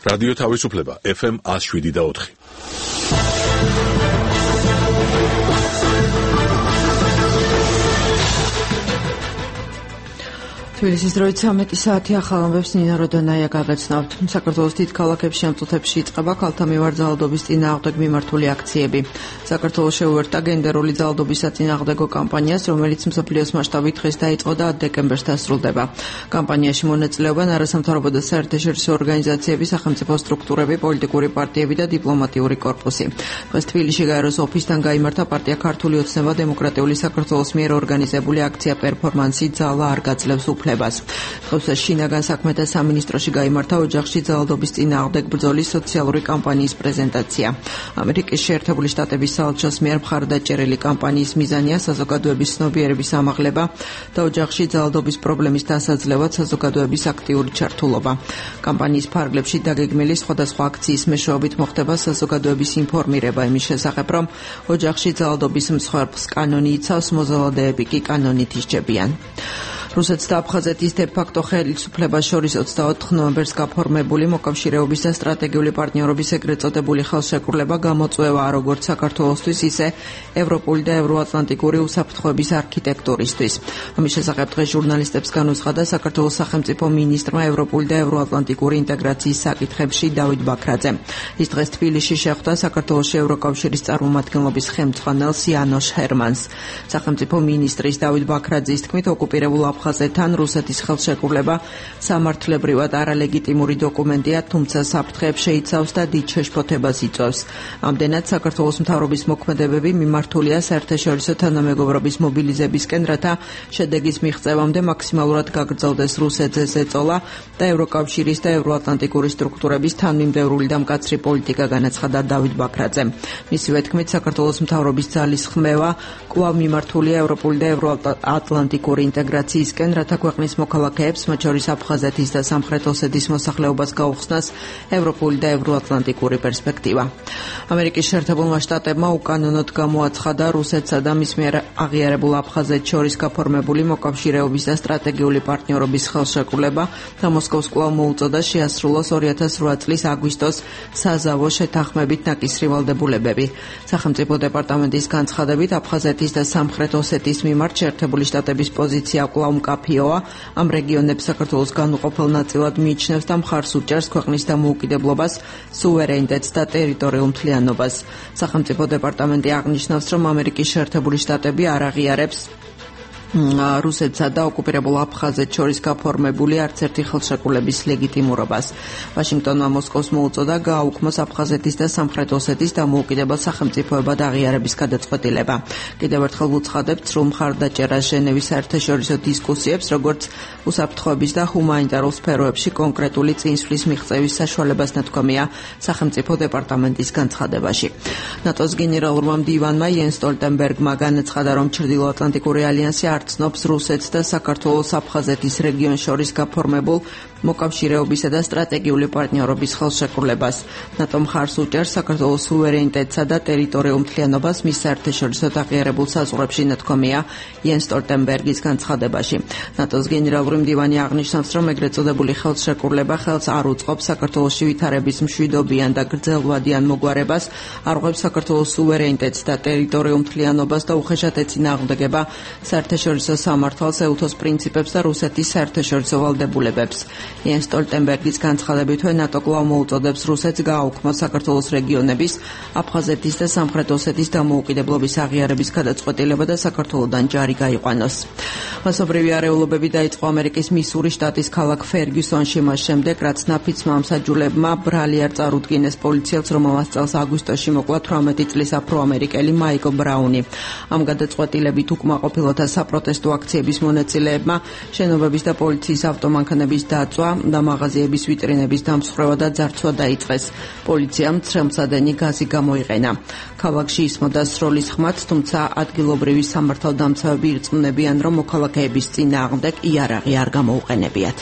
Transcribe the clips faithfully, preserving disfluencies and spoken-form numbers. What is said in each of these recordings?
რადიო თავისუფლება ეფ ემ one oh seven და four. თბილისის დროით ცამეტი საათი ახალ ამბებს ნინა როდონაია გაგაცნობთ. საქართველოს დიდ ქალაქებში ამ წუთებში იწყება ქალთა მიმართ ძალადობის წინააღმდეგ მიმართული აქციები. საქართველოს შეუერთდა გენდერული ძალადობის საწინააღმდეგო კამპანიას, რომელიც მსოფლიოს მასშტაბით დღეს დაიწყო და დეკემბერს დასრულდება. კამპანიაში მონაწილეობენ არასამთავრობო და საერთაშორისო ორგანიზაციები, სახელმწიფო სტრუქტურები, პოლიტიკური პარტიები და დიპლომატიური კორპუსი. დღეს თბილისში გაეროს ოფისთან გაიმართა პარტია ქართული ოცნება დემოკრატიული საქართველოს მიერ ორგანიზებული აქცია პერფორმანსი ძალა არ გაძლევს უფლებას. დღეს შინაგან საქმეთა სამინისტროში გაიმართა ოჯახში ძალადობის წინააღმდეგ ბრძოლის სოციალური კამპანიის პრეზენტაცია. ამერიკის შეერთებული შტატების საელჩოს მიერ მხარდაჭერილი კამპანიის მიზანია საზოგადოების ცნობიერების ამაღლება და ოჯახში ძალადობის პრობლემის დასაძლევად საზოგადოების აქტიური ჩართულობა. კამპანიის ფარგლებში დაგეგმილი სხვადასხვა აქციის მეშვეობით მოხდება საზოგადოების ინფორმირება იმის შესახებ, რომ ოჯახში ძალადობის მსხვერპლს კანონი იცავს, მოზალადეები კი კანონით ისჯებიან. რუსეთს და აფხაზეთის დე-ფაქტო ხელისუფლებას შორის ოცდაოთხ ნოემბერს გაფორმებული მოკავშირეობის და სტრატეგიული პარტნიორობის ეგრეთ წოდებული ხელშეკრულება გამოწვევაა როგორც საქართველოსთვის, ისე ევროპული და ევროატლანტიკური უსაფრთხოების არქიტექტურისთვის. ამის შესახებ დღეს ჟურნალისტებს განუცხადა საქართველოს სახელმწიფო მინისტრმა ევროპული და ევროატლანტიკური ინტეგრაციის საკითხებში დავით ბაქრაძე. ის დღეს თბილისში შეხვდა საქართველოში ევროკავშირის წარმომადგენლობის ხელმძღვანელს იანოშ ჰერმანს. სახელმწიფო მინისტრის დავით ბაქრაძის თქმით, ოკუპირებულ აფხაზეთთან რუსეთის ხელშეკრულება სამართლებრივად არალეგიტიმური დოკუმენტია, თუმცა საფრთხეებს შეიცავს და დიდ შეშფოთებას იწვევს. ამდენად საქართველოს მთავრობის მოქმედებები მიმართულია საერთაშორისო თანამეგობრობის მობილიზებისკენ, რათა შედეგის მიღწევამდე მაქსიმალურად გაგრძელდეს რუსეთზე ზეწოლა და ევროკავშირის და ევროატლანტიკური სტრუქტურების თანმიმდევრული და მკაცრი პოლიტიკა, განაცხადა დავით ბაქრაძემ. მისივე თქმით, საქართველოს მთავრობის ძალის ხმევა კვლავ მიმართულია ევროპული და ევროატლანტიკური ინტეგრაციის რათა ქვეყნის მოქალაქეებს, მათ შორის აფხაზეთის და სამხრეთ ოსეთის მოსახლეობას გაუხსნას ევროპული და ევროატლანტიკური პერსპექტივა. ამერიკის შეერთებულმა შტატებმა უკანონოდ გამოაცხადა რუსეთსა და მის მიერ აღიარებულ აფხაზეთს შორის გაფორმებული მოკავშირეობის და სტრატეგიული პარტნიორობის ხელშეკრულება და მოსკოვს კვლავ მოუწოდა შეასრულოს ორი ათას რვა წლის აგვისტოს საზავო შეთანხმებით ნაკისრი ვალდებულებები. სახელმწიფო დეპარტამენტის განცხადებით, აფხაზეთის და სამხრეთ ოსეთის მიმართ შეერთებული შტატების პოზიცია კვლავ მკაფიოა. ამ რეგიონებს საქართველოს განუყოფელ ნაწილად მიიჩნევს და მხარს უჭერს ქვეყნის დამოუკიდებლობას, სუვერენიტეტს და ტერიტორიულ მთლიანობას. სახელმწიფო დეპარტამენტი აღნიშნავს, რომ ამერიკის შეერთებული შტატები არ აღიარებს რუსეთსა და ოკუპირებულ აფხაზეთს შორის გაფორმებული არც ერთი ხელშეკრულების ლეგიტიმურობას. ვაშინგტონმა მოსკოვს მოუწოდა გააუქმოს აფხაზეთის და სამხრეთ ოსეთის დამოუკიდებელ სახელმწიფოებად აღიარების გადაწყვეტილება. კიდევ ერთხელ ვუცხადებთ, რომ მხარდაჭერას ჟენევის საერთაშორისო დისკუსიებს, როგორც უსაფრთხოების და ჰუმანიტარულ სფეროებში კონკრეტული წინსვლის მიღწევის საშუალებას ნათქვამია სახელმწიფო დეპარტამენტის განცხადებაში. ნატოს გენერალურმა მდივანმა იენს სტოლტენბერგმა განაცხადა, რომ ჩრდილოატლანტიკური ალიანსი ცნობს რუსეთს და საქართველოს აფხაზეთის რეგიონს შორის გაფორმებულ მოკავშირეობისა და სტრატეგიული პარტნიორობის ხელშეკრულებას. ნატო მხარს უჭერს საქართველოს სუვერენიტეტსა და ტერიტორიულ მთლიანობას მის საერთაშორისო აღიარებულ საზღვრებში, ნათქვამია იენს სტოლტენბერგის განცხადებაში. ნატოს გენერალური მდივანი აღნიშნავს, რომ ეგრეთ წოდებული ხელშეკრულება ხელს არ უწყობს საქართველოში ვითარების მშვიდობიან და გრძელვადიან მოგვარებას, არღვევს საქართველოს სუვერენიტეტს და ტერიტორიულ მთლიანობას და უხეშად ეწინააღმდეგება საერთაშორისო სამართალს, ეუთოს პრინციპებს და რუსეთის საერთაშორისო ვალდებულებებს. იენს სტოლტენბერგის განცხადებით, ნატო კვლავ მოუწოდებს რუსეთს გააუქმოს საქართველოს რეგიონების, აფხაზეთის და სამხრეთ ოსეთის დამოუკიდებლობის აღიარების გადაწყვეტილება და საქართველოდან ჯარი გაიყვანოს. მასობრივი არეულობები დაიწყო ამერიკის მისურის შტატის ქალაქ ფერგიუსონში მას შემდეგ, რაც ნაფიცმა ამსაჯულებმა ბრალი არ წარუდგინეს პოლიციელს, რომელმაც წელს აგვისტოში მოკლა თვრამეტი წლის აფრო-ამერიკელი მაიკლ ბრაუნი. ამ გადაწყვეტილებით უკმაყოფილოთა საპროტესტო აქციების მონაწილეებმა შენობების და პოლიციის ავტომანქანების დაწვა და მაღაზიების ვიტრინების დამსხვრევა და ძარცვა დაიწყეს. პოლიციამ ცრემლსადენი გაზი გამოიყენა. ქალაქში ისმოდა სროლის ხმაც, თუმცა ადგილობრივი სამართალდამცავები ირწმუნებიან, რომ მოქალაქეების წინააღმდეგ იარაღი არ გამოუყენებიათ.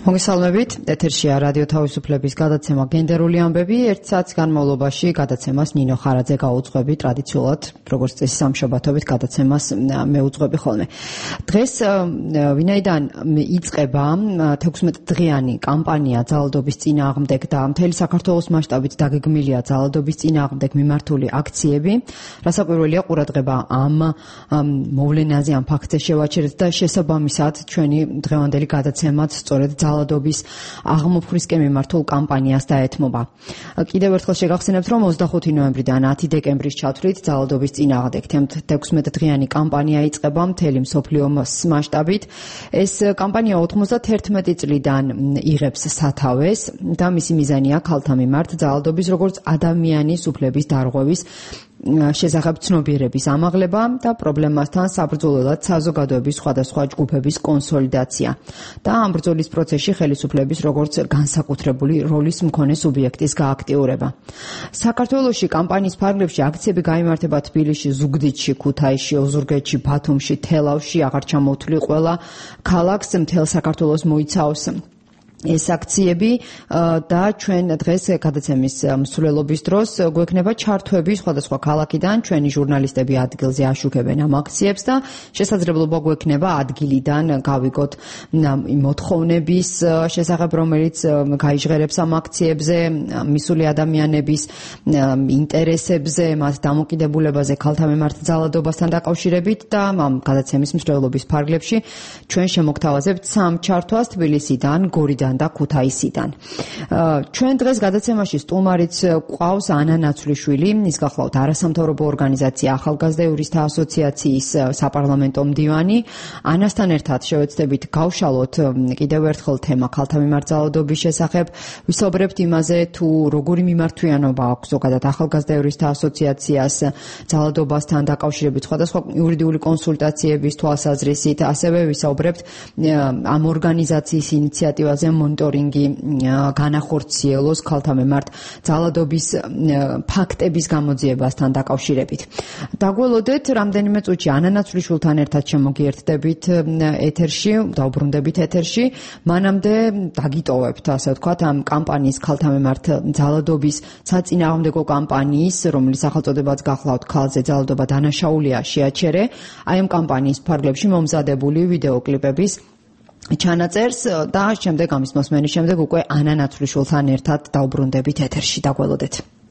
მოგესალმებით, ეთერშია რადიო თავისუფლების გადაცემა გენდერული ამბები. ერთ საათის განმავლობაში გადაცემას ნინო ხარაძე გაუძღვები, ტრადიციულად, როგორც წესი სამშაბათობით გადაცემას მე უძღვები ხოლმე. დღეს ვინაიდან იწყება თექვსმეტდღიანი კამპანია ძალადობის წინააღმდეგ და მთელი საქართველოს მასშტაბით დაგეგმილია ძალადობის წინააღმდეგ მიმართული აქციები, რასაკვირველია ყურადღება ამ მოვლენაზე, ამ ფაქტზე შევაჩერეთ და შესაბამისად ჩვენი დღევანდელი გადაცემაც სწორედ ძალადობის აღმოფხვრისკენ მიმართულ კამპანიას დაეთმობა. კიდევ ერთხელ შეგახსენებთ, რომ ოცდახუთი ნოემბრიდან ათი დეკემბრის ჩათვლით ძალადობის წინააღმდეგ თექვსმეტდღიანი კამპანია იწყება მთელი მსოფლიოს მასშტაბით. ეს კამპანია ოცდაათი წლიდან იღებს სათავეს და მისი მიზანია ქალთა მიმართ ძალადობის როგორც ადამიანის უფლების დარღვევის შესახებ ცნობიერების ამაღლება და პრობლემასთან საბრძოლველად საზოგადოების სხვადასხვა ჯგუფების კონსოლიდაცია და ამ ბრძოლის პროცესში ხელისუფლების როგორც განსაკუთრებული როლის მქონე სუბიექტის გააქტიურება. საქართველოში კამპანიის ფარგლებში აქციები გაიმართება თბილისში, ზუგდიდში, ქუთაისში, ოზურგეთში, ბათუმში, თელავში, აღარ ჩამოვთვლი ყველა ქალაქს მთელ საქართველოს მოიცავს ეს აქციები და ჩვენ დღეს გადაცემის მსვლელობის დროს გვექნება ჩართვები სხვადასხვა ქალაქიდან, ჩვენი ჟურნალისტები ადგილზე აშუქებენ ამ აქციებს და შესაძლებლობა გვექნება ადგილიდან გავიგოთ მოთხოვნების შესახებ, რომელიც გაიჟღერებს ამ აქციებზე, მისული ადამიანების ინტერესებზე, მათ დამოკიდებულებაზე ქალთა მიმართ ძალადობასთან დაკავშირებით და ამ გადაცემის მსვლელობის ფარგლებში ჩვენ შემოგთავაზებთ სამ ჩართვას თბილისიდან, გორიდან და ქუთაისიდან. ჩვენ დღეს გადაცემაში სტუმარიც გვყავს ანა ნაცვლიშვილი, ის გახლავთ არასამთავრობო ორგანიზაცია ახალგაზრდა იურისტთა ასოციაციის საპარლამენტო მდივანი. ანასთან ერთად შევეცდებით გავშალოთ კიდევ ერთხელ თემა ქალთა მიმართ ძალადობის შესახებ, ვისაუბრებთ იმაზე, თუ როგორი მიმართვიანობა აქვს ზოგადად ახალგაზრდა იურისტთა ასოციაციას ძალადობასთან დაკავშირებით სხვადასხვა იურიდიული კონსულტაციების თვალსაზრისით, ასევე ვისაუბრებთ ამ ორგანიზაციის ინიციატივაზე მონიტორინგი განახორციელოს ქალთა მიმართ ძალადობის ფაქტების გამოძიებასთან დაკავშირებით. დაგველოდეთ, რამდენიმე წუთში ანა ნაცვლიშვილთან ერთად შემოგიერთდებით ეთერში, დაუბრუნდებით ეთერში, მანამდე დაგიტოვებთ, ასე ვთქვათ, ამ კამპანიის ქალთა მიმართ ძალადობის საწინააღმდეგო კამპანიის, რომლის სახელწოდებაც გახლავთ ქალზე ძალადობა დანაშაულია შეაჩერე, აი ამ კამპანიის ფარგლებში მომზადებული ვიდეოკლიპების ჩანაწერს და შემდეგ ამის მოსმენის შემდეგ უკვე ანა ნაცვლიშვილთან ერთად დაუბრუნდებით ეთერში. დაგველოდეთ.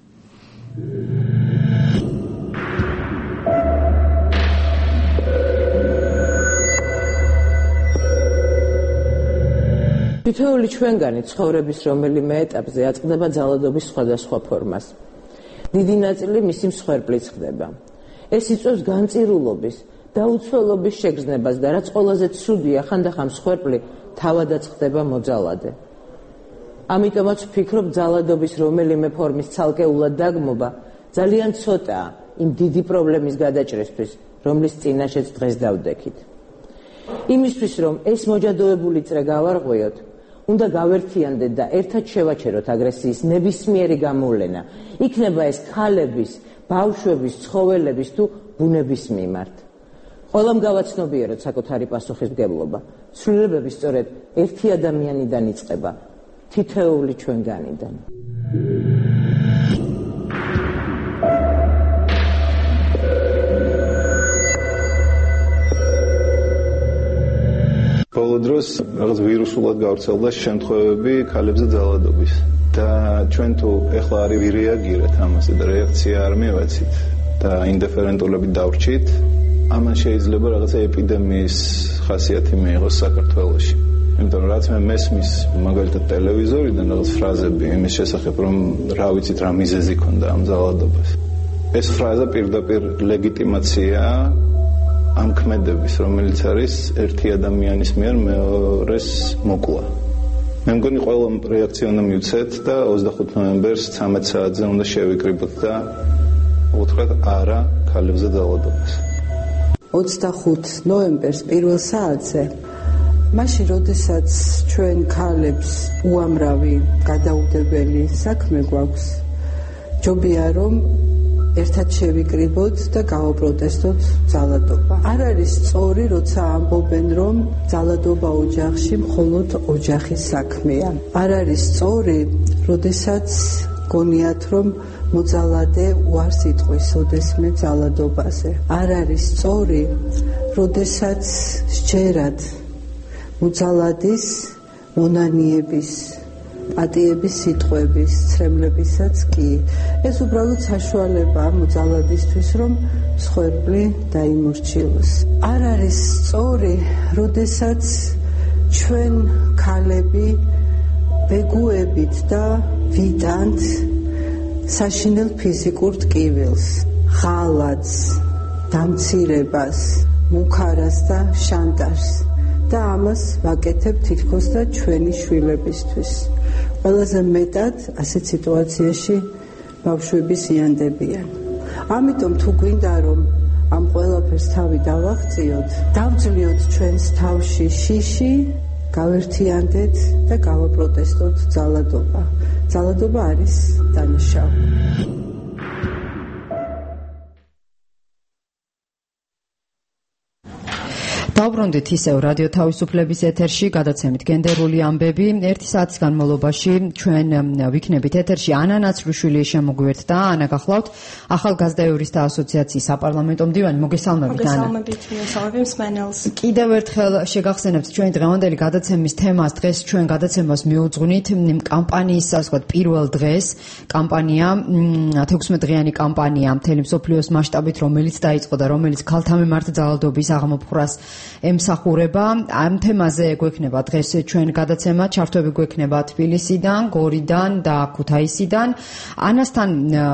თითოეული ჩვენგანი ცხოვრების რომელიმე ეტაპზე აწყდება ძალადობის სხვადასხვა ფორმას. დიდი ნაწილი მისი მსხვერპლიც ხდება. ეს იწვევს განწირულობის და უცველობის შეგრძნებას და რაც ყველაზე ცუდია, ხანდახან მსხვერპლი თავადაც ხდება მოძალადე. ამიტომაც ვფიქრობ, ძალადობის რომელიმე ფორმის ცალკეულად დაგმობა ძალიან ცოტაა იმ დიდი პრობლემის გადაჭრისთვის, რომლის წინაშეც დღეს დავდექით. იმისთვის, რომ ეს მოჯადოებული წრე გავარღვიოთ, უნდა გავერთიანდეთ და ერთად შევაჩეროთ აგრესიის ნებისმიერი გამოვლენა, იქნება ეს ქალების, ბავშვების, ცხოველების თუ ბუნების მიმართ. ყველამ გავაცნობიეროთ საკუთარი პასუხისმგებლობა. ცვლილებები სწორედ ერთი ადამიანიდან იწყება, თითოეული ჩვენგანიდან. ბოლო დროს რაღაც ვირუსულად გავრცელდა შემთხვევები ქალებზე ძალადობის და ჩვენ თუ ეხლა არ ვირეაგირეთ ამაზე და რეაქცია არ მივაცით და ინდიფერენტულობით დავრჩით, ამან შეიძლება რაღაცა ეპიდემიის ხასიათი მიიღოს საქართველოში. იმიტომ რომ რაც მე მესმის მაგალითად ტელევიზორიდან რაღაც ფრაზები იმის შესახებ, რომ რა ვიცით რა მიზეზი ქონდა ამ ძალადობას. ეს ფრაზა პირდაპირ ლეგიტიმაცია ამ ქმედების, რომელიც არის ერთი ადამიანის მიერ მეორეს მოკლა. მე მგონი ყველა რეაქცია უნდა მივცეთ და ოცდახუთი ნოემბერს ცამეტ საათზე უნდა შევიკრიბოთ და უთხრათ არა ქალებზე ძალადობას. ოცდახუთი ნოემბერს პირველ საათზე, მაშინ როდესაც ჩვენ ქალებს უამრავი გადაუდებელი საქმე გვაქვს, ჯობია რომ ერთად შევიკრიბოთ და გავაპროტესტოთ ძალადობა. არ არის სწორი, როცა ამბობენ, რომ ძალადობა ოჯახში მხოლოდ ოჯახის საქმეა. არ არის სწორი, როდესაც გონიათ, რომ მოძალადე უარს იტყვის ოდესმე ძალადობაზე. არ არის სწორი, როდესაც სჯერად მოძალადის მონანიების პატიების სიტყვების, ცრემლებისაც კი. ეს უბრალოდ საშუალებაა მოძალადისთვის, რომ მსხვერპლი დაიმორჩილოს. არ არის სწორი, როდესაც ჩვენ ქალები ბეგუებით და ვიტანთ საშინელ ფიზიკურ ტკივილს, ღალატს, დამცირებას, მუქარას და შანტაჟს და ამას ვაკეთებ თითქოს და ჩვენი შვილებისთვის. ყველაზე მეტად ასეთ სიტუაციაში ბავშვები ზიანდებიან. ამიტომ თუ გვინდა რომ ამ ყველაფერს თავი დავაღწიოთ, დავძლიოთ ჩვენს თავში შიში, გავერთიანდეთ და გავაპროტესტოთ ძალადობა. ძალადობა არის დანაშაული. დავბრუნდით ისევ რადიო თავისუფლების ეთერში, გადაცემით გენდერული ამბები. ერთი საათის განმავლობაში ჩვენ ვიქნებით ეთერში. ანა ნაცრუშვილი შემოგვიერთდა. ანა, გახლავთ ახალგაზრდა იურისტთა ასოციაციის საპარლამენტო მდივანი. მოგესალმებით, ანა. მოგესალმებით, მოგესალმებით მსმენელს. კიდევ ერთხელ შეგახსენებთ ჩვენი დღევანდელი გადაცემის თემას. დღეს ჩვენ გადაცემას მიუძღვნით კამპანიის, ასე ვთქვათ, პირველ დღეს. კამპანია, ათექვსმეტდღიანი კამპანია მთელი მსოფლიოს მასშტაბით, რომელიც დაიწყო და რომელიც ქალთა მიმართ ძალადობის აღმოფხვრას ემსახურება. ამ თემაზე გვექნება დღეს ჩვენ გადაცემა, ჩართვები გვექნება თბილისიდან, გორიდან და ქუთაისიდან. ანასთან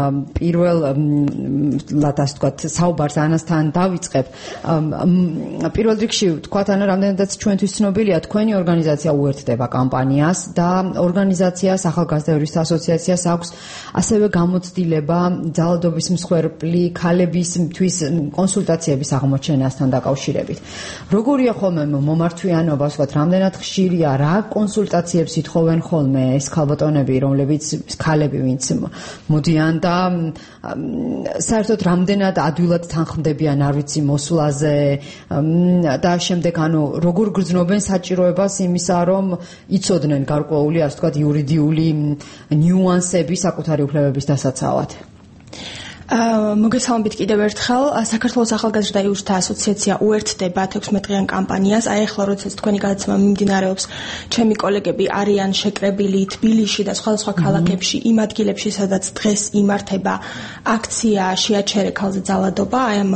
პირველად, ასე ვთქვათ, საუბარს ანასთან დავიწყებ. პირველ რიგში ვთქვათ, ანა, რამდენადაც ჩვენთვის ცნობილია, თქვენი ორგანიზაცია უერთდება კამპანიას და ორგანიზაციას, ახალგაზრდა იურისტთა ასოციაციას აქვს ასევე გამოცდილება ძალადობის მსხვერპლი ქალებისთვის კონსულტაციების აღმოჩენასთან დაკავშირებით. როგორია ხოლმე მომართვიანობა, ვთქვათ, რამდენად ხშირია, რა კონსულტაციებს ითხოვენ ხოლმე ეს ქალბატონები, რომლებიც ქალები, ვინც მოდიან და საერთოდ რამდენად ადვილად თანხმდებიან, არ ვიცი, მოსვლაზე და შემდეგ, ანუ როგორ გრძნობენ საჭიროებას იმისა, რომ იცოდნენ გარკვეული, ასე ვთქვათ, იურიდიული ნიუანსები საკუთარი უფლებების დასაცავად. მოგესალმებით კიდევ ერთხელ. საქართველოს ახალგაზრდა იურისტთა ასოციაცია უერთდება ათექვსმეტდღიან კამპანიას. აი ახლა როდესაც თქვენი გადაცემა მიმდინარეობს, ჩემი კოლეგები არიან შეკრებილი თბილისში და სხვადასხვა ქალაქებში, იმ ადგილებში, სადაც დღეს იმართება აქცია შეაჩერე ქალზე ძალადობა, აი ამ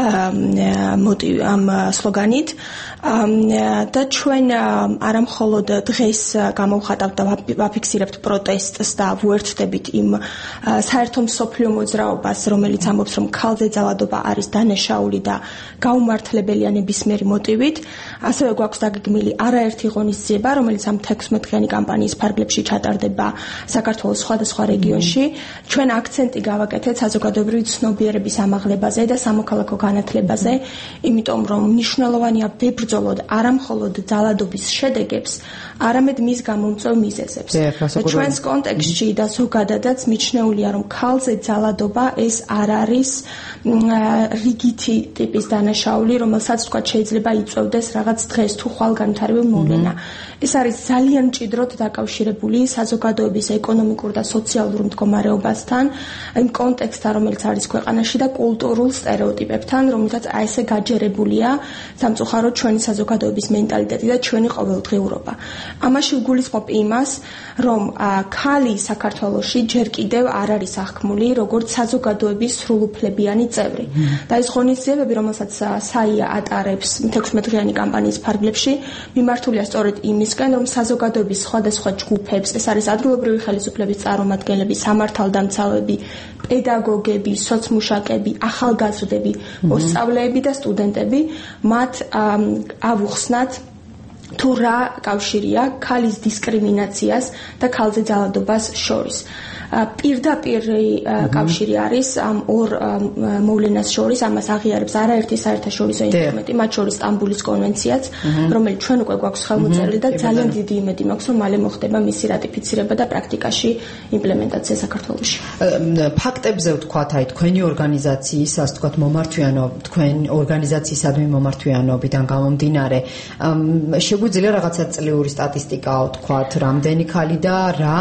მოტივ ამ სლოგანით. და ჩვენ არა მხოლოდ დღეს გამოვხატავთ და ვაფიქსირებთ პროტესტს და ვუერთდებით იმ საერთო მსოფლიო მოძრაობას, რომელიც ამბობს, რომ ქალზე ძალადობა არის დანაშაული და გაუმართლებელია ნებისმიერი მოტივით. ასევე გვაქვს დაგეგმილი არაერთი ღონისძიება, რომელიც ამ ათექვსმეტდღიანი კამპანიის ფარგლებში ჩატარდება საქართველოს სხვადასხვა რეგიონში. ჩვენ აქცენტი გავაკეთეთ საზოგადოებრივი ცნობიერების ამაღლებაზე და სამოქალაქო განათლებაზე, იმიტომ რომ მნიშვნელოვანია ვებრძოლოთ არა მხოლოდ ძალადობის შედეგებს, არამედ მის გამომწვევ მიზეზებს. ჩვენს კონტექსტში და ზოგადადაც მიჩნეულია, რომ ქალზე ძალადობა ეს არ არის რიგითი ტიპის დანაშაული, რომელსაც თქვა შეიძლება იწვევდეს რაღაც დღეს თუ ხვალ განვითარებულ მოვლენა. ეს არის ძალიან მჭიდროდ დაკავშირებული საზოგადოების ეკონომიკურ და სოციალურ მდგომარეობასთან, იმ კონტექსტთან, რომელიც არის ქვეყანაში და კულტურულ სტერეოტიპებთან, რომელთაც აი ესე გაჯერებულია სამწუხაროდ ჩვენი საზოგადოების მენტალიტეტი და ჩვენი ყოველდღიურობა. ამაში ვგულისხმობ იმას, რომ ქალი საქართველოში ჯერ კიდევ არ არის აღქმული როგორც საზოგადოების სრულუფლებიანი წევრი. და ეს ღონისძიებები, რომელსაც საია ატარებს ათექვსმეტდღიანი კამპანიის ფარგლებში, მიმართულია სწორედ იმისკენ, რომ საზოგადოების სხვადასხვა ჯგუფებს, ეს არის ადგილობრივი ხელისუფლების წარმომადგენლები, სამართალდამცავები, პედაგოგები, სოციმუშაკები, ახალგაზრდები, მოსწავლეები და სტუდენტები, მათ ავუხსნათ თუ რა კავშირია ქალის დისკრიმინაციას და ქალზე ძალადობას შორის. პირდაპირ კავშირი არის ამ ორ მოვლენას შორის, ამას აღიარებს არაერთი საერთაშორისო ინსტრუმენტი, მათ შორის სტამბულის კონვენციაც, რომელიც ჩვენ უკვე გვაქვს ხელმოწერილი და ძალიან დიდი იმედი მაქვს, რომ მალე მოხდება მისი რატიფიცირება და პრაქტიკაში იმპლემენტაცია საქართველოში. ფაქტებზე ვთქვათ, აი თქვენი ორგანიზაციის, ასე ვთქვათ, მომართვიანო, თქვენ ორგანიზაციისადმი მომართვიანობიდან გამომდინარე, შეგვიძლია რაღაცა წლიური სტატისტიკა ვთქვათ, რამდენი ქალი და რა,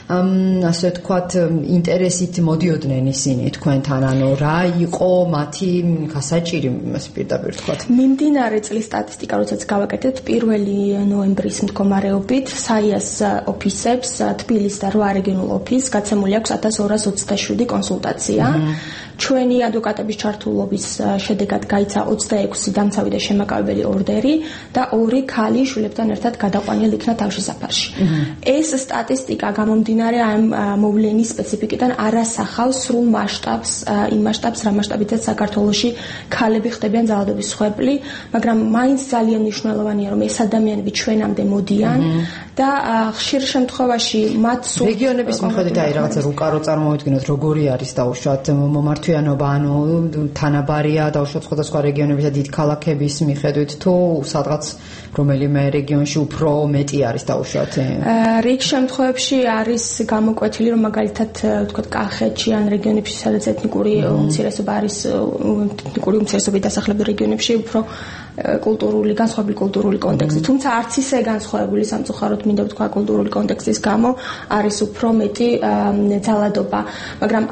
ასე ვთქვათ, ინტერესით მოდიოდნენ ისინი თქვენთან, ანუ რა იყო მათი გასაჭირი, იმას პირდაპირ ვთქვათ. მიმდინარე წლის სტატისტიკა, როდესაც გავაკეთეთ პირველი ნოემბრის მდგომარეობით, საიას ოფისებს, თბილისის და რვა რეგიონულ ოფისს გაცემული აქვს ათას ორას ოცდაშვიდი კონსულტაცია. ჩვენი ადვოკატების ჩართულობის შედეგად გაიცა ოცდაექვსი დამცავი და შემაკავებელი ორდერი და ორი ქალი შვილებთან ერთად გადაყვანილ იქნა თავშესაფარში. ეს სტატისტიკა გამომდინარე ამ მოვლენის სპეციფიკიდან არ ასახავს სრულ მასშტაბს, იმ მასშტაბს, რა მასშტაბითაც საქართველოში ქალები ხდებიან ძალადობის მსხვერპლი, მაგრამ მაინც ძალიან მნიშვნელოვანია, რომ ეს ადამიანები ჩვენამდე მოდიან და ხშირ შემთხვევაში მათ სულ რეგიონების მიხედვით აი რაღაცა რუკარო წარმოვიდგინოთ, როგორი არის დაუშვათ მომართვიანობა, ანუ თანაბარია დაუშვათ სხვადასხვა რეგიონების და დიდ ქალაქების მიხედვით, თუ სადღაც რომელიმე რეგიონში უფრო მეტი არის დაუშვათ? რიგ შემთხვევებში არის გამოკვეთილი, რომ მაგალითად ვთქვათ კახეთში ან რეგიონებში, სადაც ეთნიკური უმცირესობა არის, ეთნიკური უმცირესობები დასახლებულ რეგიონებში უფრო კულტურული, განსხვავებული კულტურული კონტექსტი. თუმცა არც ისე განსხვავებული სამწუხაროდ მინდა ვთქვა კულტურული კონტექსტის გამო არის უფრო მეტი ძალადობა. მაგრამ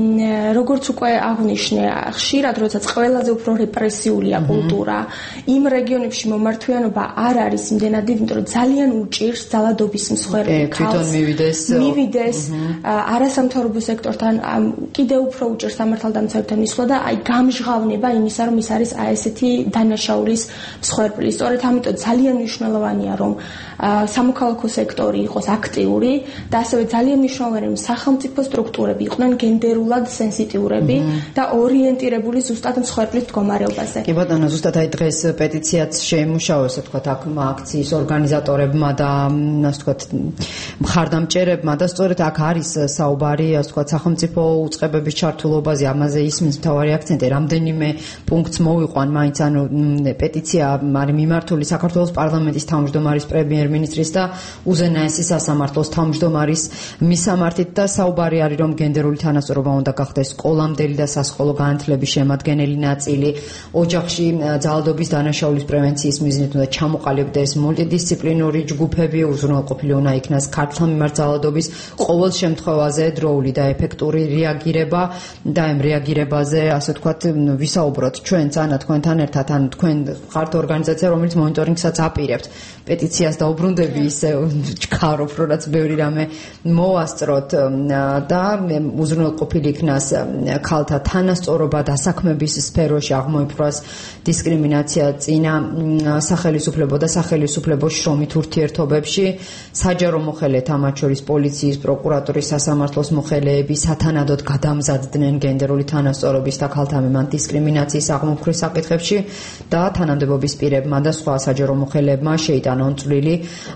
როგორც უკვე აღნიშნე, ხშირად როდესაც ყველაზე უფრო რეპრესიულია კულტურა, იმ რეგიონებში მომართვიანობა არ არის იმდენადი, იმიტომ რომ ძალიან უჭირს ძალადობის მსხვერპლი ქალს მივიდეს მივიდეს არასამთავრობო სექტორთან, კიდევ უფრო უჭირს სამართალდამცავებთან მისვლა და აი გამჟღავნება იმისა, რომ ის არის აი ესეთი დანაშაული მსხვერპლი. სწორედ ამიტომ ძალიან მნიშვნელოვანია, რომ სამოქალაქო სექტორი იყოს აქტიური და ასევე ძალიან მნიშვნელოვანია, რომ სახელმწიფო სტრუქტურები იყვნენ გენდერულად სენსიტიურები და ორიენტირებული ზუსტად მსხვერპლის მდგომარეობაზე. კი ბატონო, ზუსტად აი დღეს პეტიციაც შეიმუშაოს, ასე ვთქვათ, აქ აქციის ორგანიზატორებმა და ასე ვთქვათ, მხარდამჭერებმა და სწორედ აქ არის საუბარი, ასე ვთქვათ, სახელმწიფო უწყებების ჩართულობაზე, ამაზე ისმის მთავარი აქცენტი, რამდენიმე პუნქტს მოვიყვან, მაინც ანუ პეტიცია არის მიმართული საქართველოს პარლამენტის თავმჯდომარის პრემიერ-მინისტრის და უზენაესი სასამართლოს თავმჯდომარის მისამართით და საუბარი არის, რომ გენდერული თანასწორობა უნდა გახდეს სკოლამდელი და სასკოლო განათლების შემადგენელი ნაწილი. ოჯახში ძალადობის დანაშაულის პრევენციის მიზნით უნდა ჩამოყალიბდეს მულტიდისციპლინური ჯგუფები, უზრუნველყოფილი უნდა იქნას ქართლ მიმართ ძალადობის ყოველ შემთხვევაზე დროული და ეფექტური რეაგირება და ამ რეაგირებაზე, ასე ვთქვათ, ვისაუბროთ ჩვენც ანა თქვენთან ერთად, ან თქვენ ხართ ორგანიზაცია, რომელიც მონიტორინგსაც აპირებთ. პეტიციას დაუბრუნდები ისე ჩქარობ, რომ რაც ბევრი რამე მოვასწროთ და უზრუნველყოფილი იქნას ქალთა თანასწორობა დასაქმების სფეროში, აღმოიფროს დისკრიმინაცია წინა სახელისუფლებო და სახელისუფლებო შრომით ურთიერთობებში, საჯარო მოხელეთა, მათ შორის პოლიციის, პროკურატურის, სასამართლოს მოხელეები სათანადოდ გადამზადდნენ გენდერული თანასწორობის და ქალთა მიმართ დისკრიმინაციის აღმოფხრის საკითხებში და თანამდებობის პირებმა და სხვა საჯარო მოხელეებმა შეიტანონ წვლილი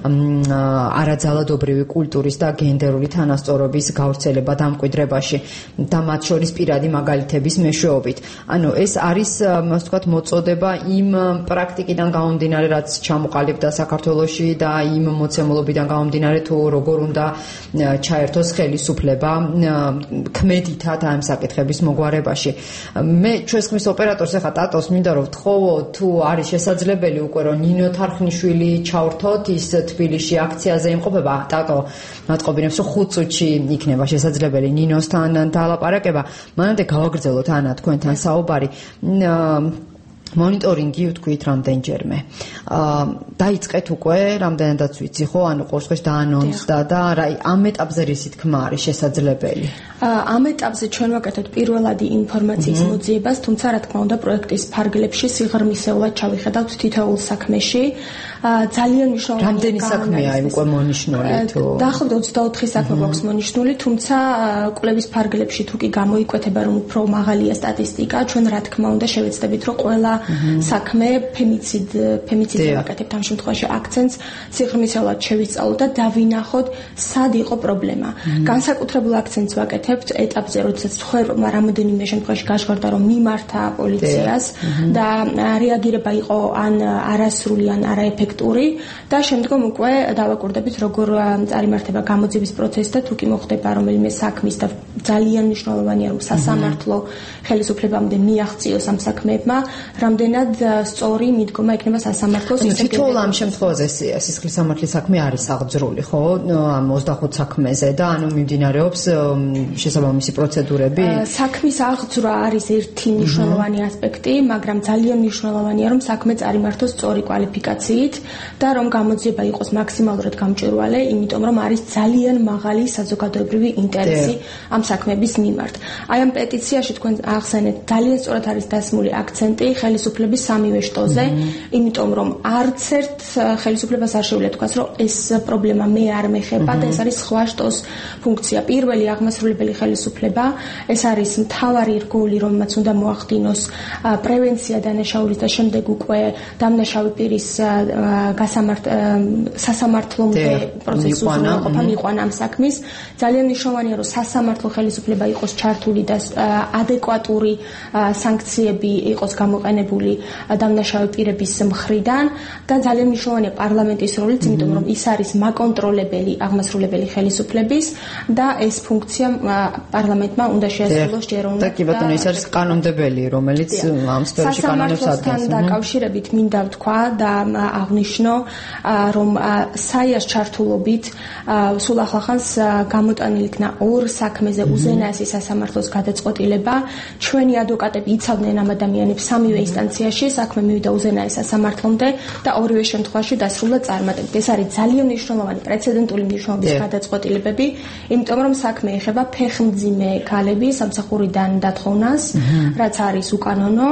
არაძალადობრივი კულტურის და გენდერული თანასწორობის გავრცელება დამკვიდრებაში და მათ შორის პირადი მაგალითების მეშვეობით. ანუ ეს არის, ასე ვთქვათ, მოწოდება იმ პრაქტიკიდან გამომდინარე, რაც ჩამოყალიბდა საქართველოში და იმ მოცემულობიდან გამომდინარე, თუ როგორ უნდა ჩაერთოს ხელისუფლება ქმედითად ამ საკითხების მოგვარებაში. მე ჩვენს ხმის ოპერატორს ახლა ტატოს მინდა რომ ვთხოვო, თუ არის შესაძლებელი უკვე რომ ნინო თარხნიშვილი ჩავრთოთ, ის თბილისში აქციაზე იმყოფება. ტატო მათყობინებს რომ ხუთ წუთში იქნება შესაძლებელი ნინოსთან დალაპარაკება. მანამდე გავაგრძელოთ ანა თქვენთან საუბარი. მონიტორინგი ვთქვით რამდენჯერმე. აა დაიწყეთ უკვე, რამდენადაც ვიცი, ხო, ანუ ყოველ შემთხვევაში დაანონსდა და რა ამ ეტაპზე რისი თქმა არის შესაძლებელი? ამ ეტაპზე ჩვენ ვაკეთებთ პირველადი ინფორმაციის მოძიებას, თუმცა რა თქმა უნდა პროექტის ფარგლებში სიღრმისეულად ჩავიხედავთ თითოეულ საქმეში. ძალიან მნიშვნელოვანია. რამდენი საქმეა იმ უკვე მონიშნული თუ? დაახლოებით ოცდაოთხი საქმე გვაქვს მონიშნული, თუმცა კვლევის ფარგლებში თუ კი გამოიკვეთება, რომ უფრო მაღალია სტატისტიკა, ჩვენ რა თქმა უნდა შევეცდებით, რომ ყველა საქმე ფემიციდ ფემიციდზე ვაკეთებთ ამ შემთხვევაში აქცენტს სიღრმისეულად შევისწავლოთ და დავინახოთ სად იყო პრობლემა. განსაკუთრებულ აქცენტს ვაკეთებთ ეტაპზე, როდესაც ცხვერმა რამოდენიმე შემთხვევაში გაჟღერდა რომ მიმართა პოლიციას და რეაგირება იყო ან არასრული ან არაეფექტური და შემდგომ უკვე დავაკვირდებით როგორ წარიმართება გამოძიების პროცესი და თუ კი მოხდება რომელიმე საქმის და ძალიან მნიშვნელოვანია რომ სასამართლო ხელისუფლებამდე მიაღწიოს ამ საქმეებმა, რამდენად სწორი მიდგომა ექნება სასამართლოს. თითოეულ ამ შემთხვევაზე სისხლის სამართლის საქმე არის აღძრული, ხო? ამ ოცდახუთ საქმეზე და ანუ მიმდინარეობს შესაბამისი პროცედურები. საქმის აღძვრა არის ერთი მნიშვნელოვანი ასპექტი, მაგრამ ძალიან მნიშვნელოვანია რომ საქმე წარიმართოს სწორი კვალიფიკაციით და რომ გამოძიება იყოს მაქსიმალურად გამჭვირვალე, იმიტომ რომ არის ძალიან მაღალი საზოგადოებრივი ინტერესი ამ საქმეების მიმართ. აი ამ პეტიციაში თქვენ ახსენეთ, ძალიან სწორად არის დასმული აქცენტი ხელისუფლების სამივე შტოზე, იმიტომ რომ არც ერთ ხელისუფლებას არ შეუძლია თქვას, რომ ეს პრობლემა მე არ მეხება და ეს არის სხვა შტოს ფუნქცია. პირველი აღმასრულებელი ხელისუფლება, ეს არის მთავარი რგოლი, რომელმაც უნდა მოახდინოს პრევენცია დანაშაულის და შემდეგ უკვე დამნაშავე პირის გასამართ სასამართლომდე პროცესის უზრუნველყოფა მიყვანა ამ საქმის. ძალიან მნიშვნელოვანია, რომ სასამართლო ხელისუფლება იყოს ჩართული და ადეკვატური სანქციები იყოს გამოყენებული დამნაშავე პირების მხრიდან და ძალიან მნიშვნელოვანია პარლამენტის როლიც, იმიტომ რომ ის არის მაკონტროლებელი აღმასრულებელი ხელისუფლების და ეს ფუნქცია პარლამენტმა უნდა შეასრულოს ჯეროვნად. და კი ბატონო, ის არის კანონმდებელი, რომელიც ამ სფეროში კანონებს ადგენს. სასამართლოსთან დაკავშირებით მინდა ვთქვა და აღვნიშნო, რომ საიას ჩართულობით სულ ახლახანს გამოტანილი იქნა ორ საქმეზე უზენაესი სასამართლოს გადაწყვეტილება. ჩვენი ადვოკატები იცავდნენ ამ ადამიანებს სამივე ინსტანციაში, საქმე მივიდა უზენაეს სასამართლომდე და ორივე შემთხვევაში დასრულდა წარმატებით. ეს არის ძალიან მნიშვნელოვანი პრეცედენტული მნიშვნელობის გადაწყვეტილებები, იმიტომ რომ საქმე ეხება ფეხმძიმე ქალების სამსახურიდან დათხოვნას, რაც არის უკანონო.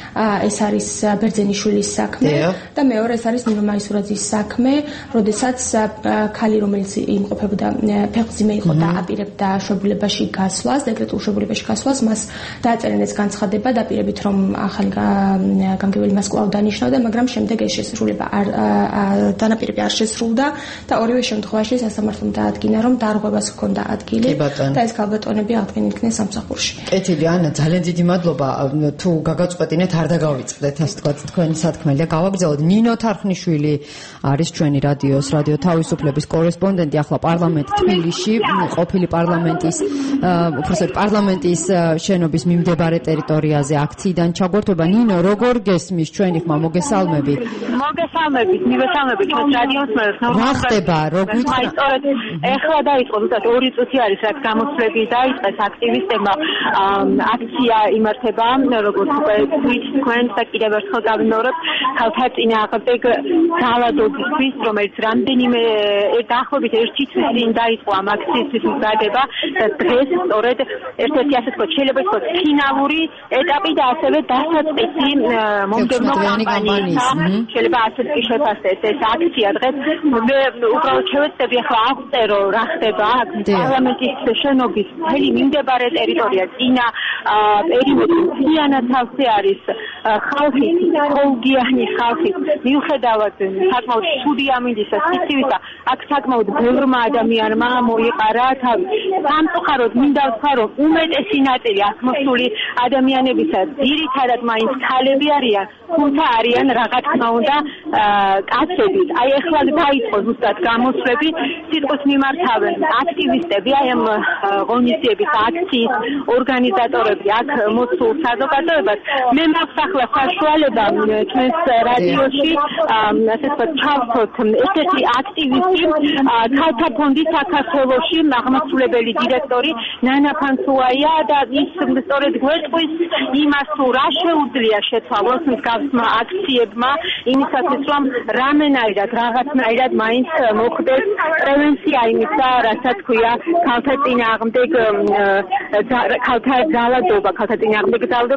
ეს არის ბერძენიშვილის საქმე და მეორე ეს არის ნინო მაისურაძის საქმე, როდესაც ქალი რომელიც იმყოფებოდა ფეხმძიმე იყო და აპირებდა შვებულებაში გასვლას, დეკრეტულ შვებულებაში გასვლას, მას დააწერენ ეს განცხადება დაპირებით რომ ახალი გამგებელი მას კვლავ დანიშნავდა, მაგრამ შემდეგ ეს შესრულება არ დანაპირები არ შესრულდა და ორივე შემთხვევაში სასამართლომ დაადგინა რომ დარღვევას ჰქონდა ადგილი და ეს ქალბატონები აღდგენილ სამსახურში. კეთილი ანა, ძალიან დიდი მადლობა. თუ გაგაწყვეტინეთ არ დაგავიწყდეთ, ასე თქვა თქვენი სათქმელი და გავაგრძელოთ. ნინო თარხნიშვილი არის ჩვენი რადიოს რადიო თავისუფლების კორესპონდენტი, ახლა პარლამენტ თბილისში, ყოფილი პარლამენტის უბრალოდ პარლამენტის შენობის მიმდებარე ტერიტორიაზე აქციიდან ჩაგვერთვება. ნინო, როგორ გესმის ჩვენი ხმა, მოგესალმები? მოგესალმებით, მივესალმებით ჩვენს რადიოს მერს. რა ხდება, როგორ სწორედ ეხლა დაიწყო, თუმცა ორი წუთი არის რაც გამოსვლები დაიწყეს აქტივისტებმა აქცია იმართება, როგორც უკვე თქვით თქვენ და კიდევ ერთხელ გავიმეორებ, ქალთა წინააღმდეგ ძალადობისთვის, რომელიც რამდენიმე დაახლოებით ერთი თვის წინ დაიწყო ამ აქციისთვის მზადება და დღეს სწორედ ერთ-ერთი ასე ვთქვათ, შეიძლება ითქვას ფინალური ეტაპი და ასევე დასაწყისი მომდევნო კამპანიის. შეიძლება ასეც კი შეფასდეს ეს აქცია დღეს. მე უბრალოდ შევეცდები ახლა აღწერო რა ხდება აქ პარლამენტის შენობის მთელი მიმდებარე ტერიტორია წინა პერიმეტრი მთლიანად თავზე არის ხალხი, ხოლგიანი ხალხი, მიუხედავად საკმაოდ ცუდი ამინდისა სიცივისა, აქ საკმაოდ ბევრმა ადამიანმა მოიყარა თავი. სამწუხაროდ მინდა ვთქვა, რომ უმეტესი ნაწილი აქ მოსული ადამიანებისა ძირითადად მაინც ქალები არიან, თუმცა არიან რა თქმა უნდა კაცები. აი ეხლა დაიწყო ზუსტად გამოსვლები, სიტყვის მიმართავენ აქტივისტები, აი ამ ღონისძიების აქციის ორგანიზატორები აქ მოსულ საზოგადოებას. მე მაქვს ახლა საშუალება ჩვენს რადიოში ასე ვთქვათ ჩავთოთ ერთ-ერთი აქტივისტი, ქალთა ფონდის საქართველოში აღმასრულებელი დირექტორი ნანა ფანცუაია და ის სწორედ გვეტყვის იმას, თუ რა შეუძლია შეცვალოს მსგავსმა აქციებმა იმისათვის, რომ რამენაირად რაღაცნაირად მაინც მოხდეს პრევენცია იმისა, რასაც ქვია ქალთა წინააღმდეგ ქალთა ძალადობა, ქალთა წინააღმდეგ ძალადობა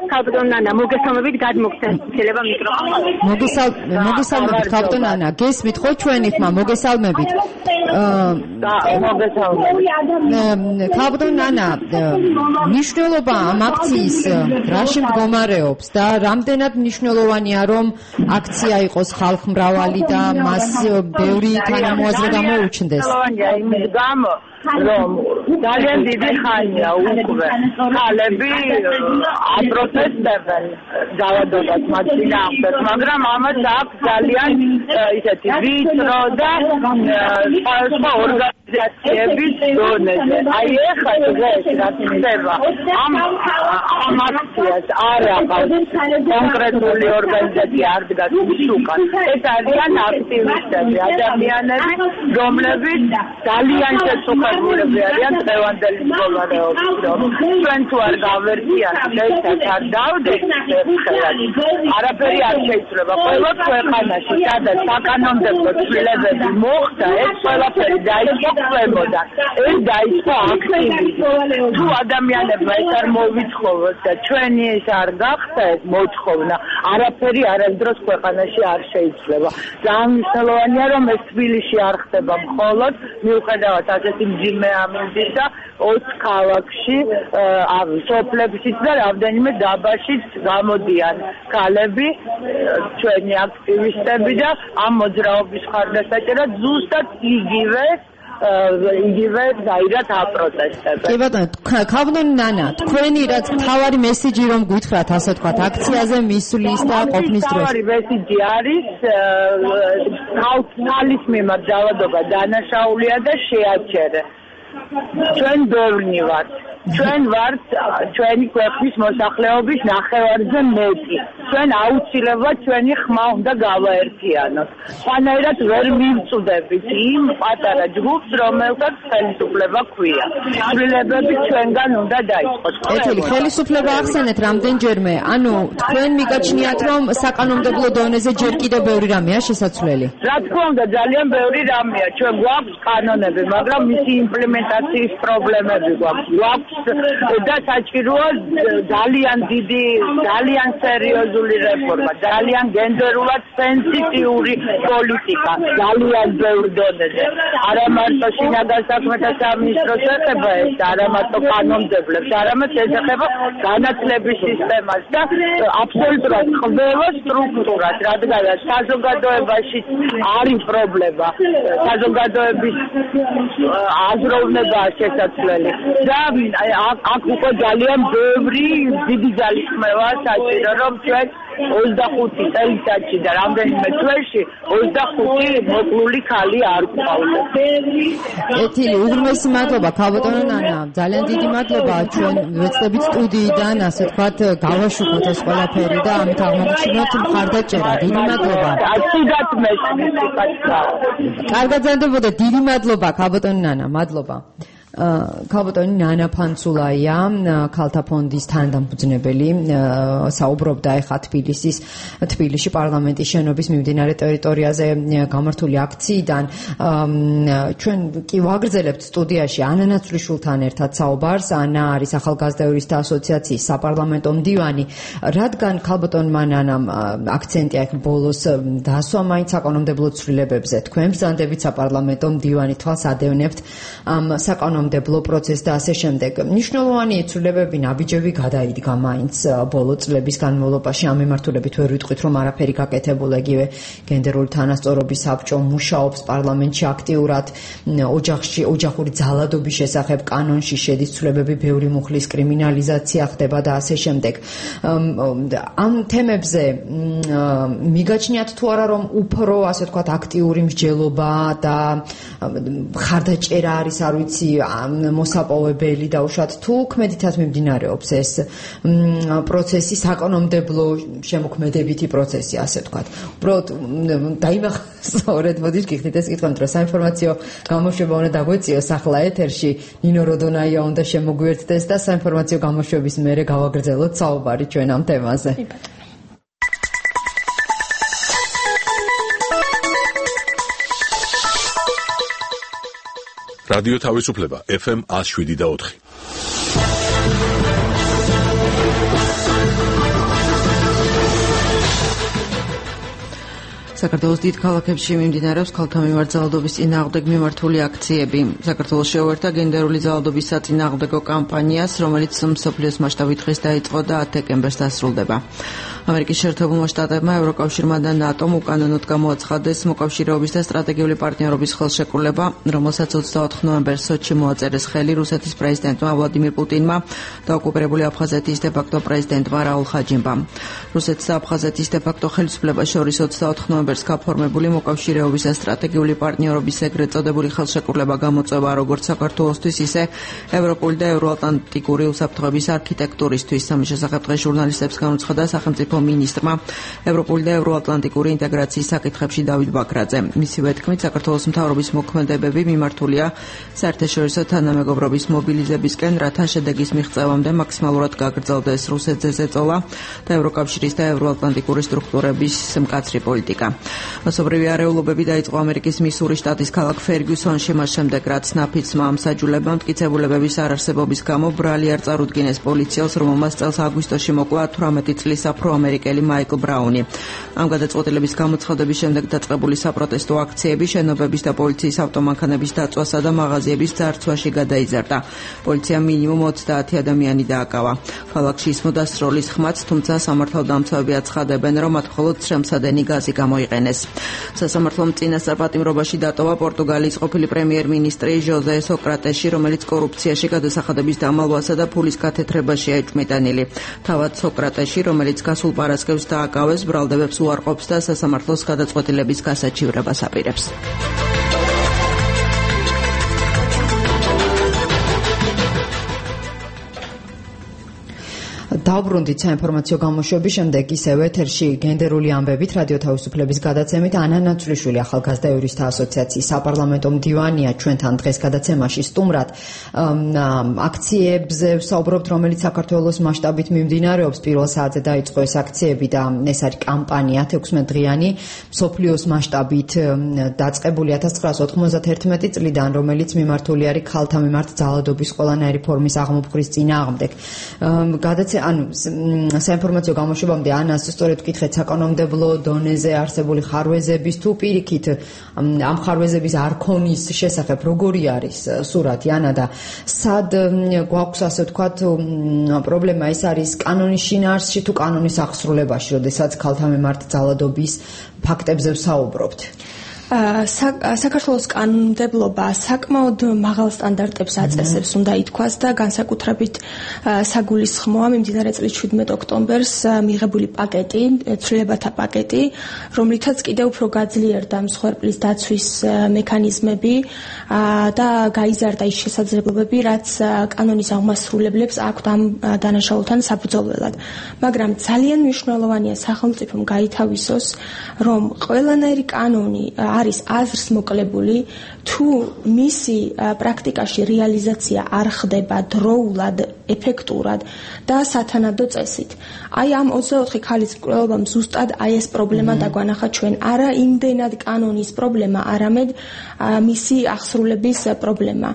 ქალბატონო ნანა, მოგესალმებით, გადმოგცემთ შეიძლება მიკროფონი. მოგესალ მოგესალმებით ქალბატონო ნანა, გესმით ხო ჩვენი ხმა, მოგესალმებით. აა მოგესალმებით. ქალბატონო ნანა, მნიშვნელობა ამ აქციის რაში მდგომარეობს და რამდენად მნიშვნელოვანია რომ აქცია იყოს ხალხმრავალი და მას ბევრი თანამოაზრე გამოუჩნდეს? მნიშვნელოვანია იმის გამო რომ ძალიან დიდი ხანია უკვე ხალები აპროტესტებენ ძალადობას მათ წინააღმდეგ, მაგრამ ამას აქვს ძალიან ისეთი ვიწრო და სხვა ორგანიზაციების დონეზე. აი ეხლა დღეს რაც ხდება, ამ ამ აქციას არ აქვს კონკრეტული ორგანიზაცია არ დგას უკან. ეს არიან აქტივისტები, ადამიანები, რომლებიც ძალიან შეწუხებულები არიან დღევანდელი მდგომარეობისგან. ჩვენ თუ არ გავერთიათ ერთად არ დავდეთ ხელად, არაფერი არ შეიძლება. ყველა ქვეყანაში, სადაც საკანონმდებლო ცვლილებები მოხდა, ეს ყველაფერი დაიწყო ხმებოდან. ეს დაიწყო აქტივიზმი. თუ ადამიანებმა ეს არ მოვიცხოვოთ და ჩვენი ეს არ გახდეთ მოთხოვნა, არაფერი არასდროს ქვეყანაში არ შეიძლება. ძალიან მნიშვნელოვანია რომ ეს თბილისში არ ხდება მხოლოდ, მიუხედავად ასეთი მძიმე ამინდის და ოც ქალაქში, სოფლებშიც და რამდენიმე დაბაშიც გამოდიან ქალები, ჩვენი აქტივისტები და ამ მოძრაობის ხარდასაჭერად ზუსტად იგივე იგივე დაირათ აპროტესტებენ. კი ბატონო, ქალბატონო ნანა, თქვენი რაც მთავარი მესიჯი რომ გითხრათ, ასე ვთქვათ, აქციაზე მისვლის და ყოფნის დროს. მთავარი მესიჯი არის ხალხის მიმართ ძალადობა დანაშაულია და შეაჩერე. ჩვენ ბევრი ვართ. ჩვენ ვართ ჩვენი ქვეყნის მოსახლეობის ნახევარზე მეტი. ჩვენ აუცილებლად ჩვენი ხმა უნდა გავაერთიანოთ. სხვანაირად ვერ მივწვდებით იმ პატარა ჯგუფს, რომელსაც ხელისუფლება ქვია. ცვლილებები ჩვენგან უნდა დაიწყოს. ეთილი, ხელისუფლება ახსენეთ რამდენჯერმე, ანუ თქვენ მიგაჩნიათ რომ საკანონმდებლო დონეზე ჯერ კიდევ ბევრი რამეა შესაძლებელი? რა თქმა უნდა, ძალიან ბევრი რამეა. ჩვენ გვაქვს კანონები, მაგრამ მისი იმპლემენტაციის პრობლემები გვაქვს. გვაქვს და საჭიროა ძალიან დიდი, ძალიან სერიოზული რეფორმა, ძალიან გენდერულად სენსიტიური პოლიტიკა, ძალიან ბევრ დონეზე. არა მარტო შინაგან საქმეთა სამინისტროს ეხება ეს, არა მარტო კანონმდებლებს, არამედ ეხება განათლების სისტემას და აბსოლუტურად ყველა სტრუქტურას, რადგანაც საზოგადოებაში არის პრობლემა, საზოგადოების აზროვნებაა შესაძლებელი და აქ უკვე ძალიან ბევრი დიდი ძალისხმევაა საჭირო, რომ ჩვენ ოცდახუთი წელიწადში და რამდენიმე თვეში ოცდახუთი მოკლული ქალი არ გვყავდეს. ეთილი, უღრმესი მადლობა ქალბატონო ნანა, ძალიან დიდი მადლობა ჩვენ ვეცდებით სტუდიიდან, ასე ვთქვათ, გავაშუქოთ ეს ყველაფერი და ამით აღმოჩნდეთ მხარდაჭერა. დიდი მადლობა. აცუდად მესმის. კარგად ზანდებოდა, დიდი მადლობა ქალბატონო ნანა, მადლობა. ქალბატონი ნანა ფანცულაია, ქალთა ფონდის თანადამფუძნებელი, საუბრობდა ეხა თბილისის თბილისში პარლამენტის შენობის მიმდინარე ტერიტორიაზე გამართული აქციიდან. ჩვენ კი ვაგრძელებთ სტუდიაში ანა ნაცვლიშვილთან ერთად საუბარს. ანა არის ახალგაზრდა იურისტთა ასოციაციის საპარლამენტო მდივანი. რადგან ქალბატონმა ნანამ აქცენტი აქ ბოლოს დაასვა მაინც საკანონმდებლო ცვლილებებზე, თქვენ ბრძანდებით საპარლამენტო მდივანი თვალს ადევნებთ ამ საკანონმდებლო დებლო პროცესს და ასე შემდეგ. მნიშვნელოვანი ცვლილებები ნაბიჯები გადაიდგა მაინც ბოლო წლების განმავლობაში. ამ მიმართულებით ვერ ვიტყვით რომ არაფერი გაკეთებულა. იგივე გენდერული თანასწორობის საბჭო მუშაობს პარლამენტში აქტიურად, ოჯახში ოჯახური ძალადობის შესახებ კანონში შედის ცვლილებები, ბევრი მუხლის კრიმინალიზაცია ხდება და ასე შემდეგ. ამ თემებზე მიგაჩნიათ თუ არა რომ უფრო ასე ვთქვათ აქტიური მსჯელობა და ხარდაჭერა არის, არ ვიცი, მოსაპოვებელი დაუშვათ თუ ქმედითაც მიმდინარეობს ეს პროცესი, საკანონმდებლო შემოქმედებითი პროცესი, ასე ვთქვათ. უბრალოდ დაიმახსოვრეთ, მოდით გიხდით ეს კითხვა, რომ საინფორმაციო გამოშვება უნდა დაგვეციოს ახლა ეთერში, ნინო როდონაია უნდა შემოგვიერთდეს და საინფორმაციო გამოშვების მერე გავაგრძელოთ საუბარი ჩვენ ამ თემაზე. რადიო თავისუფლება ეფ ემ one oh seven point four. საქართველოს დიდ ქალაქებში მიმდინარეობს ქალთა მიმართ ძალადობის წინააღმდეგ მიმართული აქციები. საქართველოს შეუერთდა გენდერული ძალადობის საწინააღმდეგო კამპანიას, რომელიც მსოფლიოს მასშტაბით დღეს დაიწყო და ათი დეკემბერს დასრულდება. ამერიკის შეერთებულმა შტატებმა, ევროკავშირმა და ნატომ უკანონოდ გამოაცხადეს მოკავშირეობის და სტრატეგიული პარტნიორობის ხელშეკრულება, რომელსაც ოცდაოთხ ნოემბერს სოჩში მოაწერეს ხელი რუსეთის პრეზიდენტმა ვლადიმირ პუტინმა და ოკუპირებული აფხაზეთის დე-ფაქტო პრეზიდენტმა რაულ ხაჯიმბამ. რუსეთს და აფხაზეთის დე-ფაქტო ხელისუფლებას შორის ოცდაოთხ ნოემბერს გაფორმებული მოკავშირეობის და სტრატეგიული პარტნიორობის ეგრეთ წოდებული ხელშეკრულება გამოწვევა როგორც საქართველოსთვის, ისე ევროპული და ევროატლანტიკური უსაფრთხოების არქიტექტურისთვის. ამის შესახებ დღეს ჟურნალისტებს განუცხადა სახელმწიფო მინისტრმა ევროპული და ევროატლანტიკური ინტეგრაციის საკითხებში დავით ბაქრაძე. მისივე თქმით, საქართველოს მთავრობის მოქმედებები მიმართულია საერთაშორისო თანამეგობრობის მობილიზებისკენ, რათა შედეგის მიღწევამდე მაქსიმალურად გაგრძელდეს რუსეთზე ზეწოლა და ევროკავშირის და ევროატლანტიკური სტრუქტურების მკაცრი პოლიტიკა. მასობრივი არეულობები დაიწყო ამერიკის მისურის შტატის ქალაქ ფერგიუსონში, მას შემდეგ, რაც ნაფიცმა ამსაჯულებამ მტკიცებულებების არარსებობის გამო ბრალი არ წარუდგინეს პოლიციელს, რომელმაც წელს აგვისტოში მოკლა თვრამეტი წლის აფრო-ამერიკელი მაიკლ ბრაუნი. ამ გადაწყვეტილების გამოცხადების შემდეგ დაწყებული საპროტესტო აქციები შენობების და პოლიციის ავტომანქანების დაწვასა და მაღაზიების ძარცვაში გადაიზარდა. პოლიციამ მინიმუმ ოცდაათი ადამიანი დააკავა. ქალაქში ისმოდა სროლის ხმაც, თუმცა სამართალდამცავები აცხადებენ, რომ მათ მხოლოდ ცრემლსადენი გაზი გამოიყენეს. სასამართლომ წინასწარ პატიმრობაში დატოვა პორტუგალიის ყოფილი პრემიერ-მინისტრი ჟოზე სოკრატეში, რომელიც კორუფციაში გადასახადების დამალვასა და ფულის გათეთრებაში ეჭვმიტანილი. თავად სოკრატეში, რომელიც გასულ პარასკევს დააკავეს, ბრალდებებს უარყოფს და სასამართლოს გადაწყვეტილების გასაჩივრებას აპირებს. დავბრუნდით საინფორმაციო გამოშვების შემდეგ ისევ ეთერში გენდერული ამბებით რადიო თავისუფლების გადაცემით ანა ნაცვლიშვილი ახალგაზრდა იურისტთა ასოციაციის საპარლამენტო მდივანია ჩვენთან დღეს გადაცემაში სტუმრად აქციებზე ვსაუბრობთ, რომელიც საქართველოს მასშტაბით მიმდინარეობს. პირველ საათზე დაიწყო ეს აქციები და ეს არის კამპანია ათექვსმეტ დღიანი მსოფლიოს მასშტაბით დაწყებული ათას ცხრაასა ოთხმოცდაათი წლიდან, რომელიც მიმართული არის ქალთა მიმართ ძალადობის ყველანაირი ფორმის აღმოფხრის წინააღმდეგ. გადაცე ანუ საინფორმაციო გამოშვებამდე ანას სწორედ ვკითხეთ საკანონმდებლო დონეზე არსებული ხარვეზების თუ პირიქით ამ ხარვეზების არქონის შესახებ როგორი არის სურათი ანა და სად გვაქვს ასე ვთქვათ პრობლემა ეს არის კანონის შინაარსში თუ კანონის აღსრულებაში, როდესაც ქალთა მიმართ ძალადობის ფაქტებზე ვსაუბრობთ? საქართველოს კანონმდებლობა საკმაოდ მაღალ სტანდარტებს აწესებს, უნდა ითქვას და განსაკუთრებით საგულისხმოა მიმდინარე წლის შვიდმეტ ოქტომბერს მიღებული პაკეტი, ცვლილებათა პაკეტი, რომლითაც კიდევ უფრო გაძლიერდა მსხვერპლის დაცვის მექანიზმები და გაიზარდა ის შესაძლებლობები, რაც კანონის აღმასრულებლებს აქვთ ამ დანაშაულთან საბრძოლველად. მაგრამ ძალიან მნიშვნელოვანია სახელმწიფომ გაითავისოს, რომ ყველანაირი კანონი არის აზრს მოკლებული, თუ მისი პრაქტიკაში რეალიზაცია არ ხდება დროულად, ეფექტურად და სათანადო წესით. აი ამ ოცდაოთხი ქალის მკვლელობამ ზუსტად აი ეს პრობლემა დაგვანახა ჩვენ. არა იმდენად კანონის პრობლემა, არამედ მისი აღსრულების პრობლემა.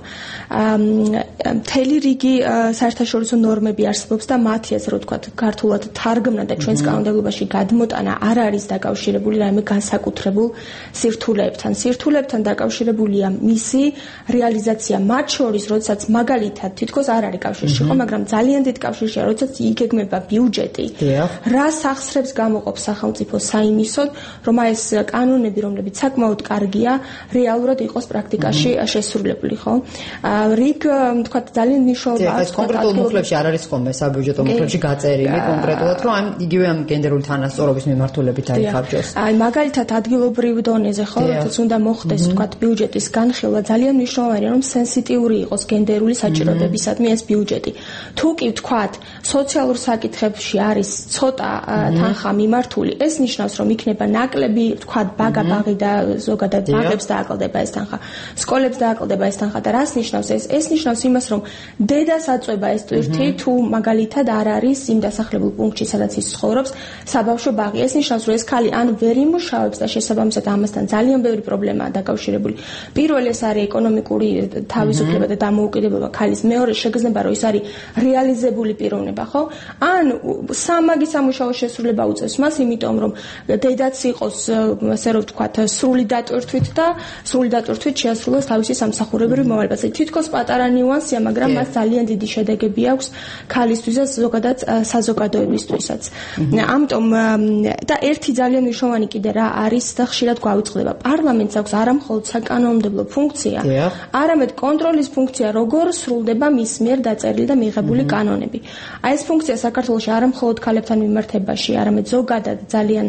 მთელი რიგი საერთაშორისო ნორმები არსებობს და მათი, ასე რომ ვთქვათ, ქართულად თარგმნა და ჩვენს კანონმდებლობაში გადმოტანა არ არის დაკავშირებული რაიმე განსაკუთრებულ სირთულეებთან. სირთულეებთან დაკავშირებულია მისი რეალიზაცია, მათ შორის, როდესაც მაგალითად თითქოს არ არის კავშირში, ხო, მაგრამ ძალიან დიდ კავშირშია, როდესაც იგეგმება ბიუჯეტი. რას ახსრებს გამოყოფს სახელმწიფო საიმისოდ, რომ ეს კანონები, რომლებიც საკმაოდ კარგია, რეალურად იყოს პრაქტიკაში შესრულებული, ხო? რიგ, ვთქვათ, ძალიან მნიშვნელოვანი ეს კონკრეტულ მუხლებში არ არის ხოლმე საბიუჯეტო მუხლებში გაწერილი კონკრეტულად, რომ ამ იგივე ამ გენდერული თანასწორობის მიმართულებით აიხარჯოს. აი მაგალითად ადგილობრივ დონეზე, ხო, რაც უნდა მოხდეს, ვთქვათ, ბიუჯეტის განხილვა ძალიან მნიშვნელოვანია, რომ სენსიტიური იყოს გენდერული საჭიროებებისადმი ეს ბიუჯეტი. თუ კი ვთქვათ, სოციალურ საკითხებში არის ცოტა თანხა მიმართული, ეს ნიშნავს, რომ იქნება ნაკლები, ვთქვათ, ბაგა-ბაღი და ზოგადად ბაღებს დააკლდება ეს თანხა, სკოლებს დააკლდება ეს თანხა და რას ნიშნავს ეს? ეს ნიშნავს იმას, რომ დედას აწვება ეს ტვირთი, თუ მაგალითად არ არის იმ დასახლებულ პუნქტში, სადაც ის ცხოვრობს, საბავშვო ბაღი. ეს ნიშნავს, რომ ეს ქალი ან ვერ იმუშავებს და შესაბამისად ამასთან ძალიან ძალიან ბევრი პრობლემაა დაკავშირებული. პირველი ეს არის ეკონომიკური თავისუფლება და დამოუკიდებლობა ქალის, მეორე შეგრძნება რომ ის არის რეალიზებული პიროვნება, ხო? ან სამაგი სამუშაო შესრულება უწევს მას, იმიტომ რომ დედაც იყოს, ასე რომ ვთქვათ, სრული დატვირთვით და სრული დატვირთვით შეასრულოს თავისი სამსახურებრივი მოვალეობა. თითქოს პატარა ნიუანსია, მაგრამ მას ძალიან დიდი შედეგები აქვს ქალისთვის და ზოგადად საზოგადოებისთვისაც. ამიტომ და ერთი ძალიან მნიშვნელოვანი კიდე რა არის და ხშირად გვავიწყდება. პარლამენტს აქვს არა მხოლოდ საკანონმდებლო ფუნქცია, არამედ კონტროლის ფუნქცია, როგორ სრულდება მის მიერ დაწერილი და მიღებული კანონები. აი ეს ფუნქცია საქართველოში არა მხოლოდ ქალებთან მიმართებაში, არამედ ზოგადად ძალიან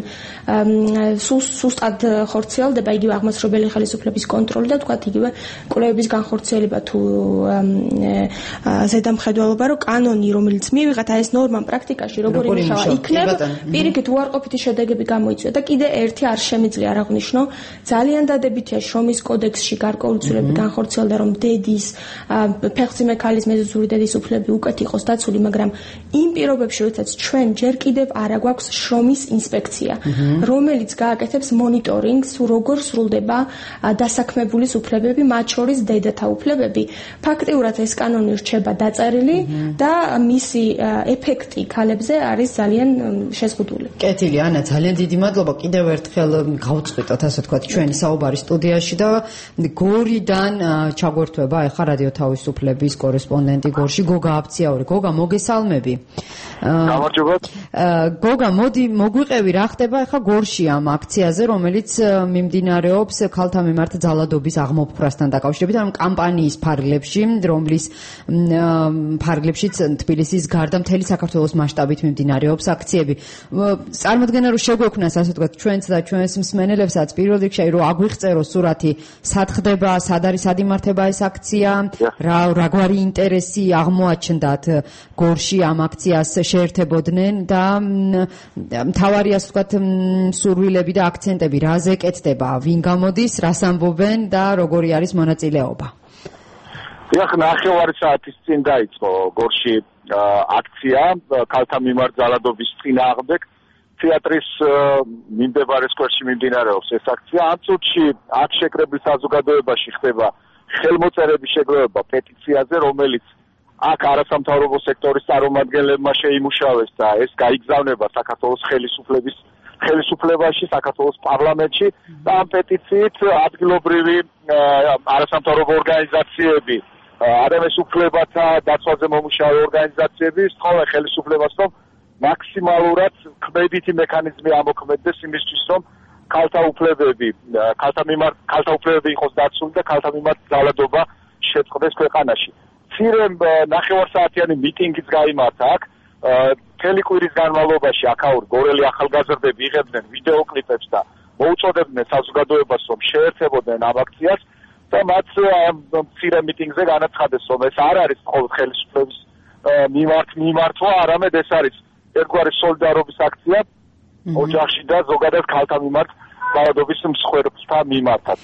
სუსტად ხორციელდება იგივე აღმასრულებელი ხელისუფლების კონტროლი და თქვათ იგივე კვლევების განხორციელება თუ ზედამხედველობა, რომ კანონი, რომელიც მივიღათ, აი ეს ნორმა პრაქტიკაში როგორ იმუშავა, იქნებ პირიქით უარყოფითი შედეგები გამოიწვია და კიდე ერთი არ შემიძლია არ აღვნიშნო, ძალიან დადებითია შრომის კოდექსში გარკვეული ცვლილება განხორციელდა, რომ დედის, ფეხმძიმე ქალის მეზოზური დედის უფლებები უკეთ იყოს დაცული, მაგრამ იმ პირობებში, როდესაც ჩვენ ჯერ კიდევ არ აგვაქვს შრომის ინსპექცია, რომელიც გააკეთებს მონიტორინგს, როგორ სრულდება დასაქმებულის უფლებები, მათ შორის დედათა უფლებები. ფაქტიურად ეს კანონი რჩება დაწერილი და მისი ეფექტი ქალებზე არის ძალიან შეზღუდული. კეთილი, ანა, ძალიან დიდი მადლობა. კიდევ ერთხელ გავწყვიტოთ, ასე ვთქვათ, ჩვენი საუბარი სტუდიაში და გორიდან ჩაგვერთვება ახლა რადიო თავისუფლების კორესპონდენტი გორში გოგა აფციაური. გოგა, მოგესალმები. გამარჯობათ. გოგა, მოდი მოგვიყევი რა ხდება ახლა გორში ამ აქციაზე, რომელიც მიმდინარეობს ქალთა მიმართ ძალადობის აღმოფხვრასთან დაკავშირებით, ამ კამპანიის ფარგლებში, რომლის ფარგლებშიც თბილისის გარდა მთელი საქართველოს მასშტაბით მიმდინარეობს აქციები. წარმოდგენა რომ შეგვექმნას, ასე ვთქვათ, ჩვენც და ჩვენს მსმენელებსაც პირველ რიგში რომ აგვიღწეროს სურათი, სად ხდება, სად არის სად იმართება ეს აქცია, რა რაგვარი ინტერესი აღმოაჩნდათ გორში ამ აქციას შეერთებოდნენ და მთავარი, ასე ვთქვათ, სურვილები და აქცენტები რაზე კეთდება, ვინ გამოდის, რას ამბობენ და როგორი არის მონაწილეობა. დიახ, ნახევარი საათის წინ დაიწყო გორში აქცია ქალთა მიმართ ძალადობის წინააღმდეგ. თეატრის მიმდებარე სკვერში მიმდინარეობს ეს აქცია. ამ წუთში აქ შეკრებილ საზოგადოებაში ხდება ხელმოწერების შეგროვება პეტიციაზე, რომელიც აქ არასამთავრობო სექტორის წარმომადგენლებმა შეიმუშავეს და ეს გაიგზავნება საქართველოს ხელისუფლების ხელისუფლებაში, საქართველოს პარლამენტში და ამ პეტიციით ადგილობრივი არასამთავრობო ორგანიზაციები, ადამიანის უფლებათა დაცვაზე მომუშავე ორგანიზაციები სწავლენ ხელისუფლებას, რომ მაქსიმალურად ქმედითი მექანიზმი ამოქმედდეს იმისთვის, რომ ქალთა უფლებები, ქალთა მიმართ ქალთა უფლებები იყოს დაცული და ქალთა მიმართ ძალადობა შეწყდეს ქვეყანაში. მცირე ნახევარსაათიანი მიტინგიც გაიმართა აქ. მთელი კვირის განმავლობაში აქაური გორელი ახალგაზრდები იღებდნენ ვიდეოკლიპებს და მოუწოდებდნენ საზოგადოებას, რომ შეერთებოდნენ ამ აქციას და მათ მცირე მიტინგზე განაცხადეს, რომ ეს არ არის მხოლოდ ხელისუფლების მიმართ მიმართვა, არამედ ეს არის ერთგვარი სოლიდარობის აქცია ოჯახში და ზოგადად ქალთა მიმართ ძალადობის მსხვერპლთა მიმართად.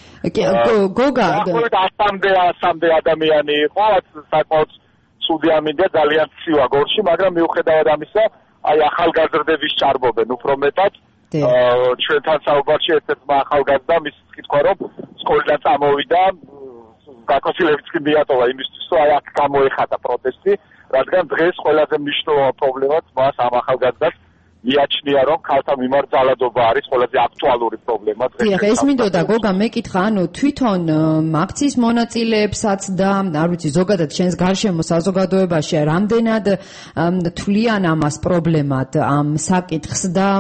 გოგა, ასამდე ასამდე ადამიანი იყო, საკმაოდ ცუდი ამინდა, ძალიან ცივა გორში, მაგრამ მიუხედავად ამისა, აი ახალგაზრდების ჭარბობენ უფრო მეტად. ჩვენთან საუბარში ერთ-ერთმა ახალგაზრდამ ის თქვა, რომ სკოლიდან წამოვიდა, გაქოსილებიც კი მიატოვა იმისთვის, რომ აი აქ გამოეხატა პროტესტი, რადგან დღეს ყველაზე მნიშვნელოვანი პრობლემაც მას ამ ახალგაზრდას მიაჩნია, რომ ქალთა მიმართ ძალადობა არის ყველაზე აქტუალური პრობლემა დღეს. დიახ, ეს მინდოდა გოგა, მე კითხა, ანუ თვითონ აქციის მონაწილეებსაც და არ ვიცი, ზოგადად შენს გარშემო საზოგადოებაში რამდენად თვლიან ამას პრობლემად, ამ საკითხს და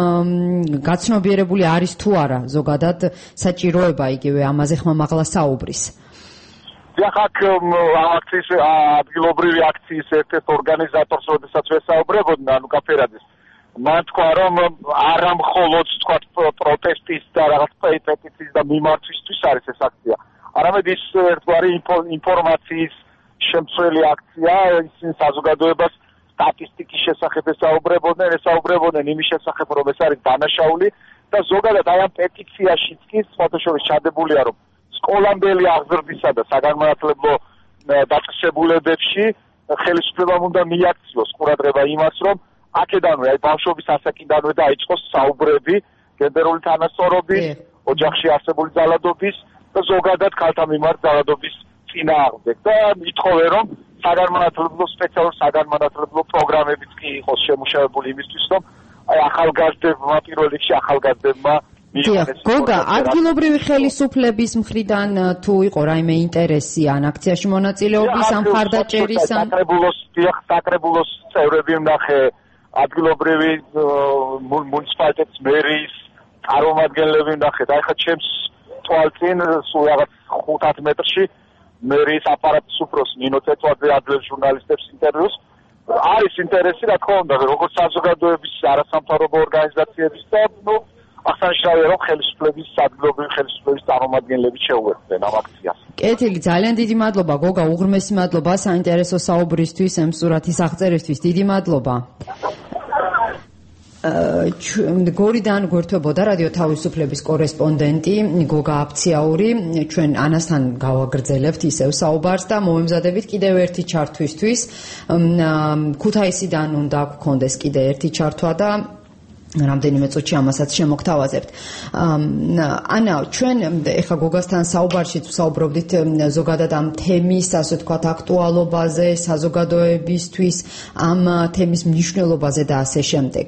გაცნობიერებული არის თუ არა ზოგადად საჭიროება იგივე ამაზე ხმამაღლა საუბრის. დიახ, აქ აქციის ადგილობრივი აქციის ერთ-ერთ ორგანიზატორს, როდესაც ვესაუბრებოდნენ, ანუ კაფერაძეს, მან თქვა, რომ არა მხოლოდ თქვა პროტესტის და რაღაც პეტიციის და მიმართვისთვის არის ეს აქცია, არამედ ის ერთგვარი ინფორმაციის შემცველი აქცია, ისინი საზოგადოებას სტატისტიკის შესახებ ესაუბრებოდნენ, ესაუბრებოდნენ იმის შესახებ, რომ ეს არის დანაშაული და ზოგადად აი ამ პეტიციაშიც კი სხვადასხვა ჩადებულია, რომ სკოლამდელი აღზრდისა და საგანმანათლებლო დაწესებულებებში ხელისუფლებამ უნდა მიაქციოს ყურადღება იმას, რომ აქედანვე, აი ბავშვობის ასაკიდანვე დაიწყოს საუბრები გენდერული თანასწორობის, ოჯახში არსებული ძალადობის და ზოგადად ქალთა მიმართ ძალადობის წინააღმდეგ და ითხოვე რომ საგანმანათლებლო სპეციალურ საგანმანათლებლო პროგრამებიც კი იყოს შემუშავებული იმისთვის რომ აი ახალგაზრდებმა პირველ რიგში ახალგაზრდებმა გოგა, ადგილობრივი ხელისუფლების მხრიდან თუ იყო რაიმე ინტერესი ან აქციაში მონაწილეობის ამ მხარდაჭერის ან საკრებულოს საკრებულოს წევრები ვნახე ადგილობრივი მუნიციპალიტეტის მერის წარმომადგენლები ვნახე და ახლა ჩემს თვალწინ სულ რაღაც ხუთ მეტრში მერის აპარატის უფროს ნინო წეწვაძე ადრეულ ჟურნალისტებს ინტერვიუს არის ინტერესი რა თქმა უნდა როგორც საზოგადოების არასამთავრობო ორგანიზაციების და ნუ აღსანიშნავია რომ ხელისუფლების ადგილობრივი ხელისუფლების წარმომადგენლები შეუერთდნენ ამ აქციას. კეთილი, ძალიან დიდი მადლობა გოგა, უღრმესი მადლობა საინტერესო საუბრისთვის, ამ სურათის აღწერისთვის. დიდი მადლობა. გორიდან გვერდებოდა რადიო თავისუფლების კორესპონდენტი გოგა აფციაური, ჩვენ ანასთან გავაგრძელებთ ისევ საუბარს და მომემზადებით კიდევ ერთი ჩართვისთვის. ქუთაისიდან უნდა გქონდეს კიდე ერთი ჩართვა და რამდენიმე წუთში ამასაც შემოგთავაზებთ. ანა, ჩვენ ეხა გოგასთან საუბარშიც ვსაუბრობდით ზოგადად ამ თემის, ასე ვთქვათ, აქტუალობაზე, საზოგადოებისთვის, ამ თემის მნიშვნელობაზე და ასე შემდეგ.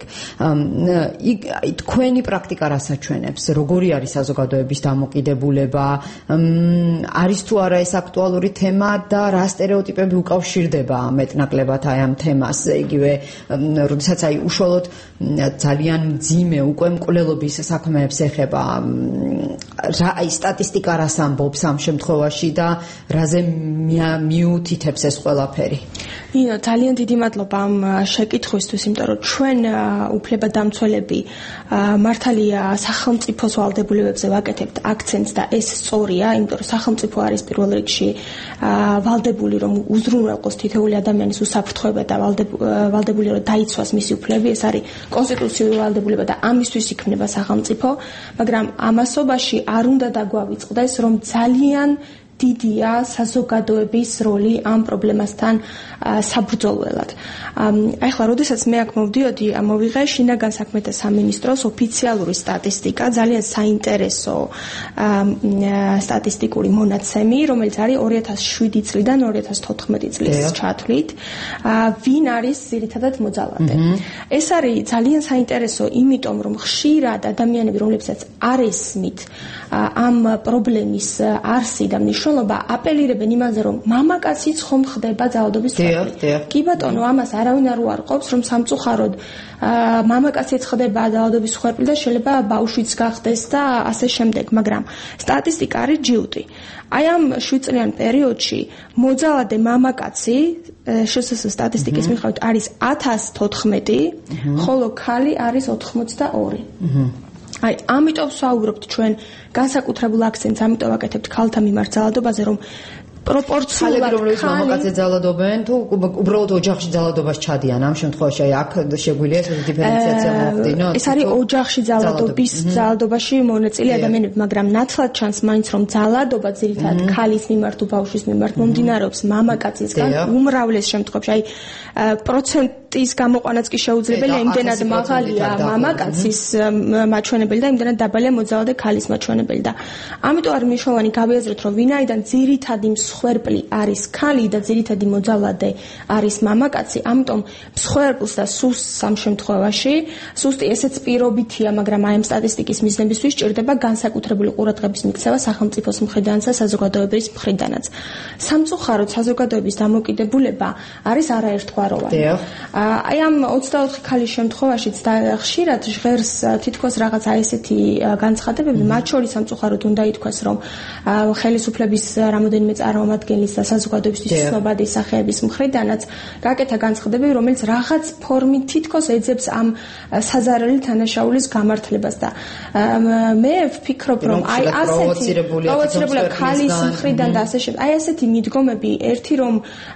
თქვენი პრაქტიკა რას აჩვენებს? როგორი არის საზოგადოების დამოკიდებულება? არის თუ არა ეს აქტუალური თემა და რა სტერეოტიპები უკავშირდება მეტნაკლებად აი ამ თემას? იგივე, როდესაც აი უშუალოდ ძალიან მძიმე უკვე მკვლელობის საქმეებს ეხება რა აი სტატისტიკა რას ამბობს ამ შემთხვევაში და რაზე მიუთითებს ეს ყველაფერი? ნინო, ძალიან დიდი მადლობა ამ შეკითხვისთვის, იმიტომ რომ ჩვენ უფლებადამცველები მართალია სახელმწიფოს ვალდებულებებზე ვაკეთებთ აქცენტს და ეს სწორია, იმიტომ რომ სახელმწიფო არის პირველ რიგში ვალდებული რომ უზრუნველყოს თითოეული ადამიანის უსაფრთხოება და ვალდებული რომ დაიცვას მისი უფლებები, ეს არის კონსტიტუციური ვალდებულება და ამისთვის იქნება სახელმწიფო, მაგრამ ამასობაში არ უნდა დაგვავიწყდეს, რომ ძალიან დიდია საზოგადოების როლი ამ პრობლემასთან საბრძოლველად. აი ახლა, როდესაც მე აქ მოვდიოდი, მოვიღე შინაგან საქმეთა სამინისტროს ოფიციალური სტატისტიკა, ძალიან საინტერესო სტატისტიკური მონაცემი, რომელიც არის ორი ათას შვიდი წლიდან ორი ათას თოთხმეტი წლის ჩათვლით, ვინ არის ძირითადად მოძალადე. ეს არის ძალიან საინტერესო, იმიტომ რომ ხშირად ადამიანები, რომლებსაც არ ესმით ამ პრობლემის არსი და მნიშვნელობა, აპელირებენ იმაზე, რომ მამაკაციც ხომ ხდება ძალადობის მსხვერპლი. კი ბატონო, ამას არავინ არ უარყოფს, რომ სამწუხაროდ მამაკაციც ხდება ძალადობის მსხვერპლი და შეიძლება ბავშვიც გახდეს და ასე შემდეგ, მაგრამ სტატისტიკა არის ჯიუტი. აი ამ შვიდ წლიან პერიოდში მოძალადე მამაკაცი შსს სტატისტიკის მიხედვით არის ათას თოთხმეტი, ხოლო ქალი არის ოთხმოცდა ორი. აი, ამიტომ ვსაუბრობთ ჩვენ განსაკუთრებულ აქცენტს, ამიტომ ვაკეთებთ ქალთა მიმართ ძალადობაზე, რომ პროპორციულად ხალხი მამაკაცზე ძალადობენ თუ უბრალოდ ოჯახში ძალადობას ჩადიან ამ შემთხვევაში აი აქ შეგვიძლია ეს დიფერენციაცია მოახდინოთ. ეს არის ოჯახში ძალადობის ძალადობაში მონაწილე ადამიანები, მაგრამ ნათლად ჩანს მაინც რომ ძალადობა ძირითადად ქალის მიმართ თუ ბავშვის მიმართ მომდინარეობს მამაკაცისგან უმრავლეს შემთხვევაში. აი პროცენტის გამოყვანაც კი შეუძლებელია, იმდენად მაღალია მამაკაცის მაჩვენებელი და იმდენად დაბალია მოძალადე ქალის მაჩვენებელი და ამიტომ არის მნიშვნელოვანი გავიაზროთ, რომ ვინაიდან ძირითადი მსხვერპლი არის ქალი და ძირითადი მოძალადე არის მამაკაცი, ამიტომ მსხვერპლს და სუსტს ამ შემთხვევაში, სუსტი ესეც პირობითია, მაგრამ აი ამ სტატისტიკის მიზნებისთვის ჭირდება განსაკუთრებული ყურადღების მიქცევა სახელმწიფოს მხრიდანაც და საზოგადოების მხრიდანაც. სამწუხაროდ საზოგადოების დამოკიდებულება არის არაერთგვაროვანი. აი ამ ოცდაოთხი ქალის შემთხვევაშიც და ხშირად ჟღერს თითქოს რაღაც აი ესეთი განცხადებები, მათ შორის სამწუხაროდ უნდა ითქვას, რომ ხელისუფლების რამოდენიმე წარმომადგენლის და საზოგადოებისთვის ცნობადი სახეების მხრიდანაც გაკეთა განცხადებები, რომელიც რაღაც ფორმით თითქოს ეძებს ამ საზარელი თანაშაულის გამართლებას და მე ვფიქრობ, რომ აი ასეთი პროვოცირებული ქალის მხრიდან და ასე შემდეგ, აი ასეთი მიდგომები, ერთი რომ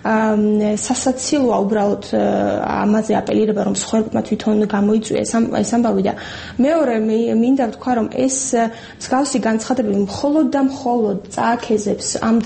სასაცილოა უბრალოდ ამაზე აპელირება, რომ სხვებმა თვითონ გამოიწვია ეს ამბავი და მეორე მინდა ვთქვა, რომ ეს მსგავსი განცხადებები მხოლოდ და მხოლოდ წააქეზებს ამ დანაშაულის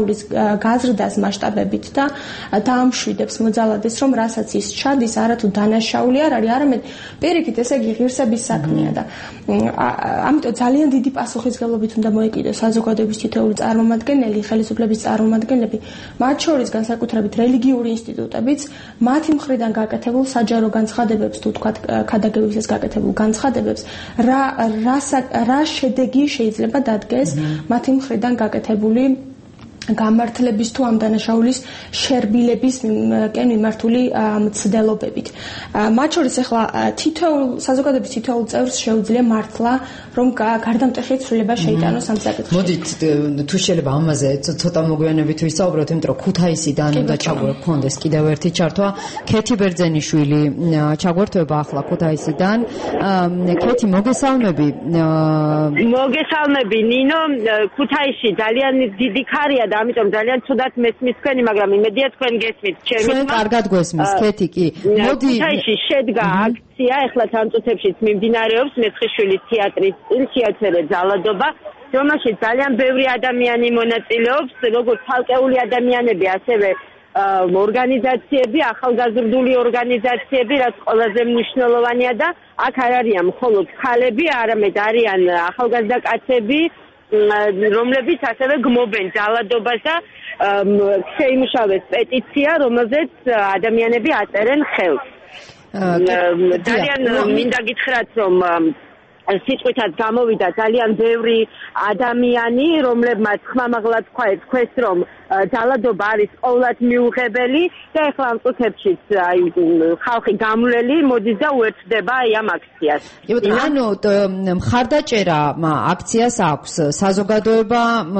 მოგზაურის გაზრდას მასშტაბებით და დაამშვიდებს მოძალადეს, რომ რასაც ის ჩადის, არათუ დანაშაული არ არის, არამედ პირიქით, ესე იგი ღირსების საქმეა და ამიტომ ძალიან დიდი პასუხისმგებლობით უნდა მოეკიდოს საზოგადოების თითოეული წარმომადგენელი, ხელისუფლების წარმომადგენლები, მათ შორის განსაკუთრებით რელიგიური ინსტიტუტებიც, მათი მხრიდან გაკეთებულ საჯარო განცხადებებს, თუ თქვათ ქადაგებისას გაკეთებულ განცხადებებს, რა რა შედეგი შეიძლება დადგეს მათი მხრიდან გაკეთებული გამართლების თუ ამ დანაშაულის შერბილების კენ მიმართული მცდელობებით. მათ შორის ახლა თითოეულ საზოგადოების თითოეულ წევრს შეუძლია მართლა რომ გარდამტეხი ცვლილება შეიტანოს ამ საკითხში. მოდით თუ შეიძლება ამაზე ცოტა მოგვიანებით ვისაუბროთ, იმიტომ რომ ქუთაისიდან უნდა ჩაგვექონდეს კიდევ ერთი ჩართვა. ქეთი ბერძენიშვილი ჩაგვერთვება ახლა ქუთაისიდან. ქეთი, მოგესალმები. მოგესალმები ნინო, ქუთაისში ძალიან დიდი ქარია და ამიტომ ძალიან ცუდად მესმის თქვენი, მაგრამ იმედია თქვენ გესმით ჩემი. ჩვენ კარგად გვესმის, ქეთი კი. მოდი. ქუთაისში შედგა აქცია, ახლა ამ წუთებშიც მიმდინარეობს მეცხიშვილის თეატრის წინსიაცერე ძალადობა, რომელშიც ძალიან ბევრი ადამიანი მონაწილეობს, როგორც ცალკეული ადამიანები, ასევე ორგანიზაციები, ახალგაზრდული ორგანიზაციები, რაც ყველაზე მნიშვნელოვანია და აქ არ არიან მხოლოდ ქალები, არამედ არიან ახალგაზრდა კაცები, რომლებიც ასევე გმობენ ძალადობას და შეიმუშავეს პეტიცია, რომელზეც ადამიანები აწერენ ხელს. ძალიან მინდა გითხრათ, რომ სიტყვითაც გამოვიდა ძალიან ბევრი ადამიანი, რომლებმაც ხმამაღლა თქვეს, რომ ძალადობა არის ყოვლად მიუღებელი და ახლა ამ წუთებშიც აი ხალხი გამლელი მოდის და უერთდება აი ამ აქციას. ანუ მხარდაჭერა აქციას აქვს, საზოგადოება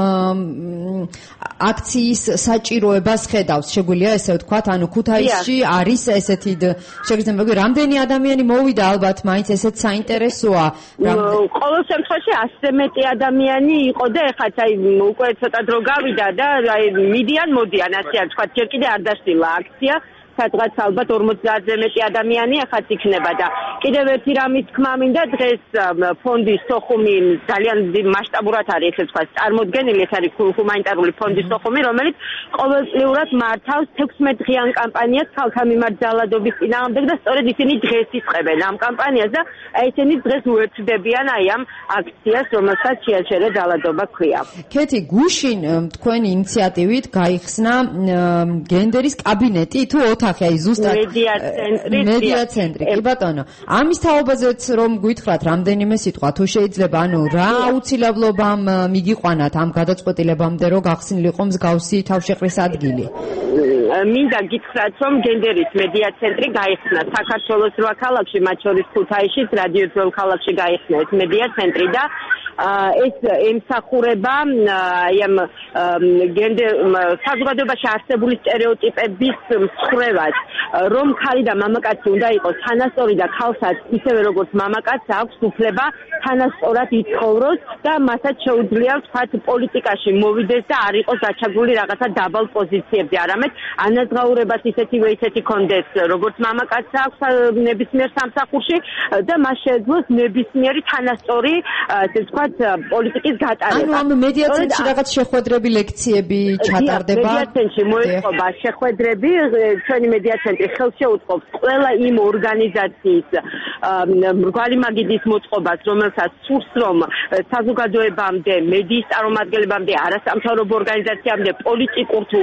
აქციის საჭიროებას ხედავს, შეგვიძლია ესე ვთქვათ, ანუ ქუთაისში არის ესეთი შეგრძნება, რამდენი ადამიანი მოვიდა, ალბათ მაინც ესეც საინტერესოა. ყოველ შემთხვევაში ასზე მეტი ადამიანი იყო და ეხლა აი უკვე ცოტა დრო გავიდა და აი მიდიან მოდიან, ასე არ თქვა, ჯერ კიდე არ დასრულა აქცია, სადღაც ალბათ ორმოცდაათზე მეტი ადამიანი ახაც იქნება და კიდევ ერთი რამის თქმა მინდა, დღეს ფონდის სოხუმი ძალიან მასშტაბურად არის, ესე ვთქვათ, წარმოდგენილი, ეს არის ჰუმანიტარული ფონდის სოხუმი, რომელიც ყოველწლიურად მართავს თექვსმეტდღიან კამპანიას ქალთა მიმართ ძალადობის წინააღმდეგ და სწორედ ისინი დღეს იწყებენ ამ კამპანიას და ისინი დღეს უერთდებიან აი ამ აქციას, რომელსაც შეაჩერე ძალადობა ქვია. ქეთი, გუშინ თქვენი ინიციატივით გაიხსნა გენდერის კაბინეტი თუ ოთახი, აი ზუსტად მედია ცენტრი. მედია ცენტრი. კი ბატონო, ამის თაობაზეც რომ გითხრათ რამდენიმე სიტყვა, თუ შეიძლება, ანუ რა აუცილებლობამ მიგიყვანათ ამ გადაწყვეტილებამდე, რომ გახსნილიყო მსგავსი თავშეყრის ადგილი? მინდა გითხრათ, რომ გენდერის მედია ცენტრი გაიხსნა საქართველოს რვა ქალაქში, მათ შორის ქუთაისშიც, რადიო ძველ ქალაქში გაიხსნა ეს მედია ცენტრი და ეს ემსახურება აი ამ გენდერ საზოგადოებაში არსებული სტერეოტიპების მსხრევად, რომ ქალი და მამაკაცი უნდა იყოს თანასწორი და ქალსაც ისევე როგორც მამაკაცს აქვს უფლება თანასწორად იცხოვროს და მასაც შეუძლია ვთქვათ პოლიტიკაში მოვიდეს და არ იყოს დაჩაგული რაღაცა დაბალ პოზიციებზე, არამედ ანაზღაურებას ისეთივე ისეთი კონდეს, როგორც მამაკაცს აქვს ნებისმიერ სამსახურში და მას შეეძლოს ნებისმიერი თანასწორი, ასე ვთქვათ, პოლიტიკის გატარება. ანუ ამ მედია ცენტრში რაღაც შეხვედრები, ლექციები ჩატარდება? მედია ცენტრში მოეწყობა შეხვედრები, ჩვენი მედია ცენტრი ხელს შეუწყობს ყველა იმ ორგანიზაციის მრგვალი მაგიდის მოწყობას, რომელსაც სურს, რომ საზოგადოებამდე, მედიის წარმომადგენლებამდე, არასამთავრობო ორგანიზაციამდე, პოლიტიკურ თუ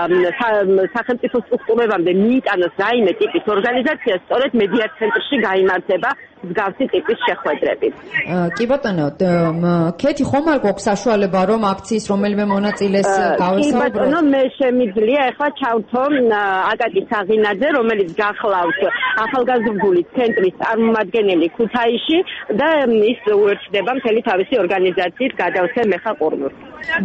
სახელმწიფო სტრუქტურებამდე მიიტანოს რაიმე ტიპის ორგანიზაცია, სწორედ მედია ცენტრში გაიმართება მსგავსი ტიპის შეხვედრები. კი ბატონო, ქეთი, ხომ არ გვაქვს საშუალება, რომ აქციის რომელიმე მონაწილეს გავესაუბროთ? კი ბატონო, მე შემიძლია ახლა ჩავთო აკაკი საღინაძე, რომელიც გახლავს ახალგაზრდული ცენტრის წარმომადგენელი ქუთაისში და ის უერთდება მთელი თავისი ორგანიზაციის გადავსე მეხა ყურმურს.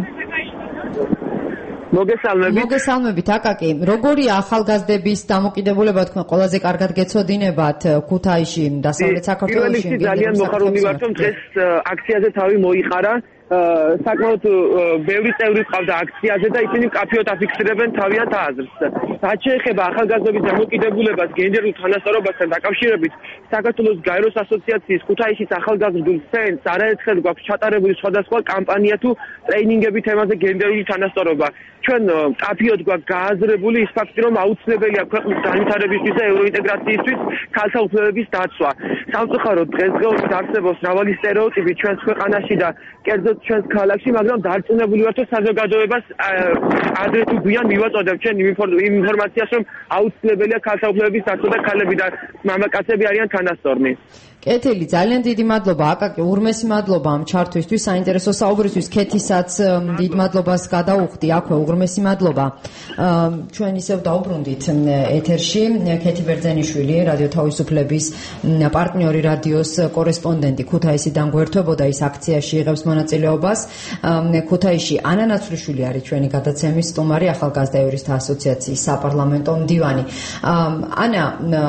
მოგესალმებით. მოგესალმებით, აკაკი. როგორია ახალგაზრდების დამოკიდებულება, თქვენ ყველაზე კარგად გეცოდინებათ ქუთაისში, დასავლეთ საქართველოში? პირველ რიგში ძალიან მოხარული ვარ, რომ დღეს აქციაზე თავი მოიყარა საკმაოდ ბევრი წევრი ყავდა აქციაზე და ისინი მკაფიოდ აფიქსირებენ თავიანთ აზრს. რაც შეეხება ახალგაზრდობის დამოკიდებულებას გენდერულ თანასწორობასთან დაკავშირებით, საქართველოს გაეროს ასოციაციის ქუთაისის ახალგაზრდულ ცენტრს არაერთხელ გვაქვს ჩატარებული სხვადასხვა კამპანია თუ ტრეინინგები თემაზე გენდერული თანასწორობა. ჩვენ მკაფიოდ გვაქვს გააზრებული ის ფაქტი, რომ აუცილებელია ქვეყნის განვითარებისთვის და ევროინტეგრაციისთვის ქალთა უფლებების დაცვა. სამწუხაროდ დღესდღეობით არსებობს მრავალი სტერეოტიპი ჩვენს ქვეყანაში და კერძოდ ჩვენს ქალაქში, მაგრამ დარწმუნებული ვართ, რომ საზოგადოებას ადრე თუ გვიან მივაწოდებ ჩვენ იმ ინფორმაციას, რომ აუცილებელია ქალთა უფლებების დაცვა და ქალები და მამაკაცები არიან თანასწორნი. კეთილი, ძალიან დიდი მადლობა აკაკი, ურმესი მადლობა ამ ჩართვისთვის, საინტერესო საუბრისთვის. ქეთისაც დიდ მადლობას გადაუხდი, აქვე უღრმესი მადლობა. ჩვენ ისევ დაუბრუნდით ეთერში ქეთი ბერძენიშვილი, რადიო თავისუფლების პარტნიორი რადიოს კორესპონდენტი ქუთაისიდან გვერდებოდა, ის აქციაში იღებს მონაწილეობას. ქუთაისში ანა ნაცვლიშვილი არის ჩვენი გადაცემის სტუმარი, ახალგაზრდა იურისტთა ასოციაციის საპარლამენტო მდივანი. ანა,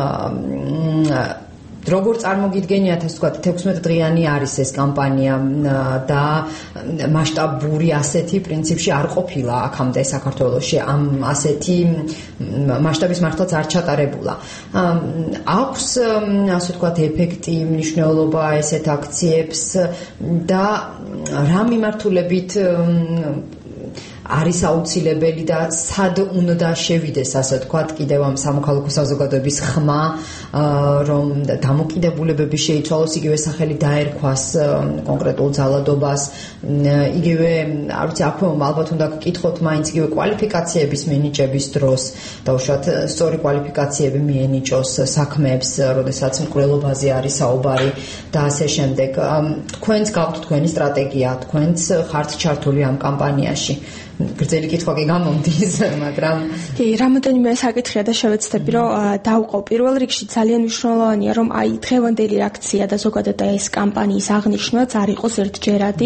როგორ წარმოგიდგენიათ, ასე ვთქვათ, თექვსმეტ დღიანი არის ეს კამპანია და მასშტაბური ასეთი პრინციპში არ ყოფილა აქამდე საქართველოში, ამ ასეთი მასშტაბის მართლაც არ ჩატარებულა. აქვს, ასე ვთქვათ, ეფექტი, მნიშვნელობა ესეთ აქციებს და რა მიმართულებით არის აუცილებელი და სად უნდა შევიდეს, ასე ვთქვათ, კიდევ ამ სამოქალაქო საზოგადოების ხმა, რომ დამოკიდებულებები შეიცვალოს, იგივე სახელი დაერქვას კონკრეტულ ძალადობას, იგივე, არ ვიცი, აქვე ალბათ უნდა გკითხოთ მაინც იგივე კვალიფიკაციების მინიჭების დროს, დაუშვათ სწორი კვალიფიკაციები მიენიჭოს საქმეებს, როდესაც მკვლელობაზე არის საუბარი და ასე შემდეგ. თქვენც გაქვთ თქვენი სტრატეგია, თქვენც ხართ ჩართული ამ კამპანიაში. გრძელი კითხვა კი გამომდის, მაგრამ კი, რამოდენიმე საკითხია და შევეცდები, რომ დავყო. პირველ რიგში ძალიან მნიშვნელოვანია, რომ აი დღევანდელი აქცია და ზოგადად ეს კამპანიის აღნიშვნაც არ იყოს ერთჯერადი.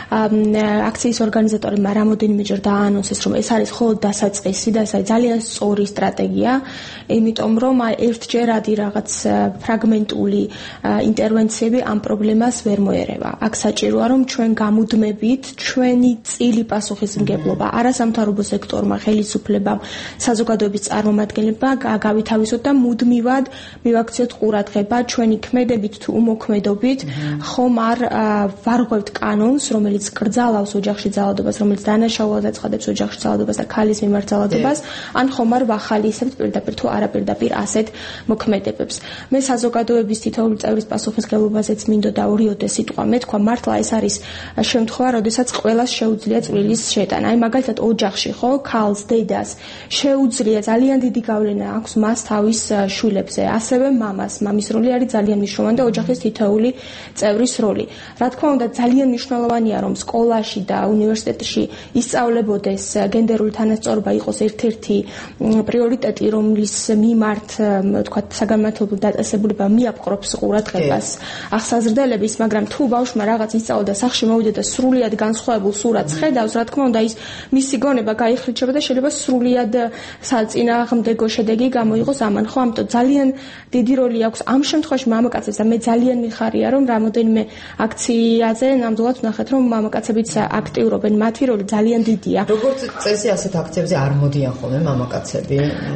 აქციის ორგანიზატორებმა რამოდენიმეჯერ დაანონსეს, რომ ეს არის მხოლოდ დასაწყისი და ეს არის ძალიან სწორი სტრატეგია, იმიტომ რომ აი ერთჯერადი რაღაც ფრაგმენტული ინტერვენციები ამ პრობლემას ვერ მოერევა. აქ საჭიროა, რომ ჩვენ გამუდმებით ჩვენი წილი პასუხისმგებლობა არასამთავრობო სექტორმა, ხელისუფლებამ, საზოგადოების წარმომადგენლებმა გავითავისოთ და მუდმივად მივაქციოთ ყურადღება ჩვენი ქმედებით თუ უმოქმედობით, ხომ არ ვარღვევთ კანონს, რომელიც კრძალავს ოჯახში ძალადობას, რომელიც დანაშაულად აცხადებს ოჯახში ძალადობას და ქალის მიმართ ძალადობას, ან ხომ არ ვახალისებთ პირდაპირ თუ არაპირდაპირ ასეთ მოქმედებებს. მე საზოგადოების თითოეული წევრის პასუხისმგებლობაზეც მინდოდა ორიოდე სიტყვა მეთქვა, მართლა ეს არის შემთხვევა, როდესაც ყველას შეუძლია წვრილის შეტანა. აი მაგალითად ოჯახში ხო, ქალს, დედას შეუძლია ძალიან დიდი გავლენა აქვს მას თავის შვილებზე, ასევე მამას. მამის როლი არის ძალიან მნიშვნელოვანი და ოჯახის თითოეული წევრის როლი. რა თქმა უნდა, ძალიან მნიშვნელოვანია, რომ სკოლაში და უნივერსიტეტში ისწავლებოდეს გენდერული თანასწორობა იყოს ერთ-ერთი პრიორიტეტი, რომლის მიმართ, თქვათ, საგანმანათლებლო დაწესებულება მიაპყრობს ყურადღებას ახსაზრდელების, მაგრამ თუ ბავშვმა რაღაც ისწავლა და სახლში მოვიდა და სრულიად განსხვავებულ სურათს ხედავს, რა თქმა უნდა, ის მისი გონება გაიხლიჩება და შეიძლება სრულიად საწინააღმდეგო შედეგი გამოიღოს ამან, ხო? ამიტომ ძალიან დიდი როლი აქვს ამ შემთხვევაში მამაკაცებს და მე ძალიან მიხარია, რომ რამოდენიმე აქციაზე ნამდვილად ვნახეთ, რომ მამაკაცებიც აქტიურობენ, მათი როლი ძალიან დიდია. როგორც წესი ასეთ აქციებზე არ მოდიან ხოლმე მამაკაცები?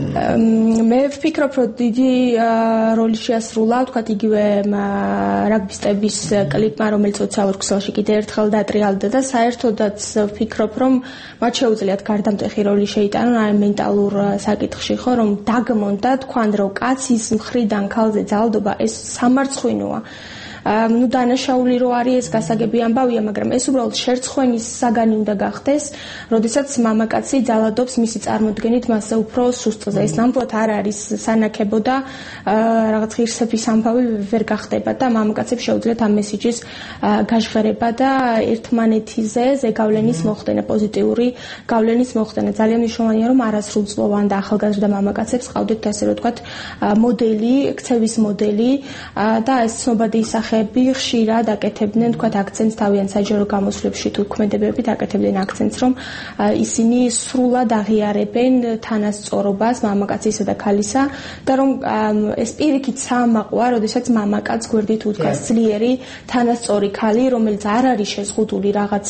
მე ვფიქრობ, რომ დიდი როლი შეასრულა, თქვათ, იგივე რაგბისტების კლიპმა, რომელიც სოციალურ ქსელში კიდე ერთხელ დატრიალდა და საერთოდაც ვფიქრობ, რომ მათ შეუძლიათ გარდამტეხი როლი შეიტანონ აი მენტალურ საკითხში, ხო, რომ დაგმონ და თქვან, რომ კაცის მხრიდან ქალზე ძალადობა ეს სამარცხვინოა. ნუ დანაშაული რო არის ეს გასაგები ამბავია, მაგრამ ეს უბრალოდ შერცხვენის საგანი უნდა გახდეს, როდესაც მამაკაცი ძალადობს მისი წარმოდგენით მასზე უფრო სუსტზე. ეს ნამდვილად არ არის სანაკებო და რაღაც ღირსების ამბავი ვერ გახდება და მამაკაცებს შეუძლიათ ამ მესიჯის გაჟღერება და ერთმანეთიზე ზეგავლენის მოხდენა, პოზიტიური გავლენის მოხდენა. ძალიან მნიშვნელოვანია, რომ არასრულწლოვან და ახალგაზრდა მამაკაცებს ყავდეთ ასე რომ ვთქვათ მოდელი, ქცევის მოდელი და ეს ცნობადი სახე ოჯახები ხშირად აკეთებდნენ თქვა აქცენტს თავიანთ საჯარო გამოსვლებში თუ ქმედებებით აკეთებდნენ აქცენტს რომ ისინი სრულად აღიარებენ თანასწორობას მამაკაცისა და ქალისა და რომ ეს პირიქით საამაყოა, როდესაც მამაკაც გვერდით უდგას ძლიერი თანასწორი ქალი, რომელიც არ არის შეზღუდული რაღაც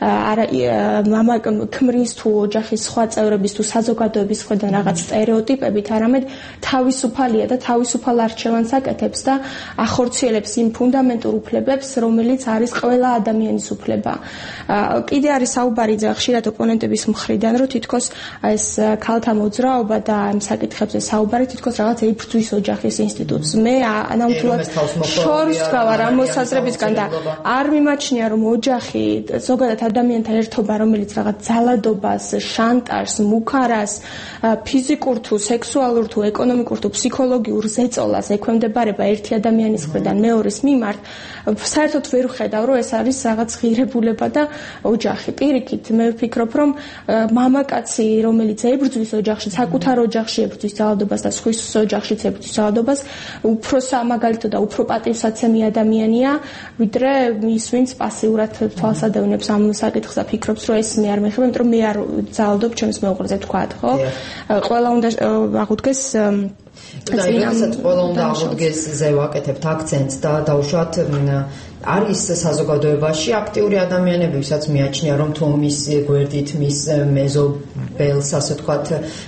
მამა ქმრის თუ ოჯახის სხვა წევრების თუ საზოგადოების ხედან რაღაც სტერეოტიპებით, არამედ თავისუფალია და თავისუფალ არჩევანს აკეთებს და ახორციელებს იმ ფუნდამენტურ უფლებებს, რომელიც არის ყველა ადამიანის უფლება. კიდე არის საუბარი ხშირად ოპონენტების მხრიდან, რომ თითქოს ეს ქალთა მოძრაობა და ამ საკითხებზე საუბარი თითქოს რაღაც ებრძვის ოჯახის ინსტიტუტს. მე ანამდვილად შორს გავარ ამ მოსაზრებისგან და არ მიმაჩნია რომ ოჯახი ზოგადად ადამიანთა ერთობა, რომელიც რაღაც ძალადობას, შანტაჟს, მუქარას, ფიზიკურ თუ სექსუალურ თუ ეკონომიკურ თუ ფსიქოლოგიურ ზეწოლას ექვემდებარება ერთი ადამიანის მხრიდან მეორის მიმართ, საერთოდ ვერ ვხედავ, რომ ეს არის რაღაც ღირებულება და ოჯახი. პირიქით, მე ვფიქრობ, რომ მამაკაცი, რომელიც ებრძვის ოჯახში, საკუთარ ოჯახში ებრძვის ძალადობას და სხვის ოჯახშიც ებრძვის ძალადობას, უფრო სამაგალითო და უფრო პატივსაცემი ადამიანია, ვიდრე ის, ვინც პასიურად თვალსადევნებს ამ საკითხს და ფიქრობს, რომ ეს მე არ მეხება, იმიტომ რომ მე არ ძალადობ ჩემს მეუღლეზე თქვათ, ხო? ყველა უნდა აღუდგეს და რასაც ყველა უნდა აღუდგეს ზე ვაკეთებთ აქცენტს და დაუშვათ არის საზოგადოებაში აქტიური ადამიანები, ვისაც მიაჩნია რომ თუ მის გვერდით მის მეზობელს ასე ვთქვათ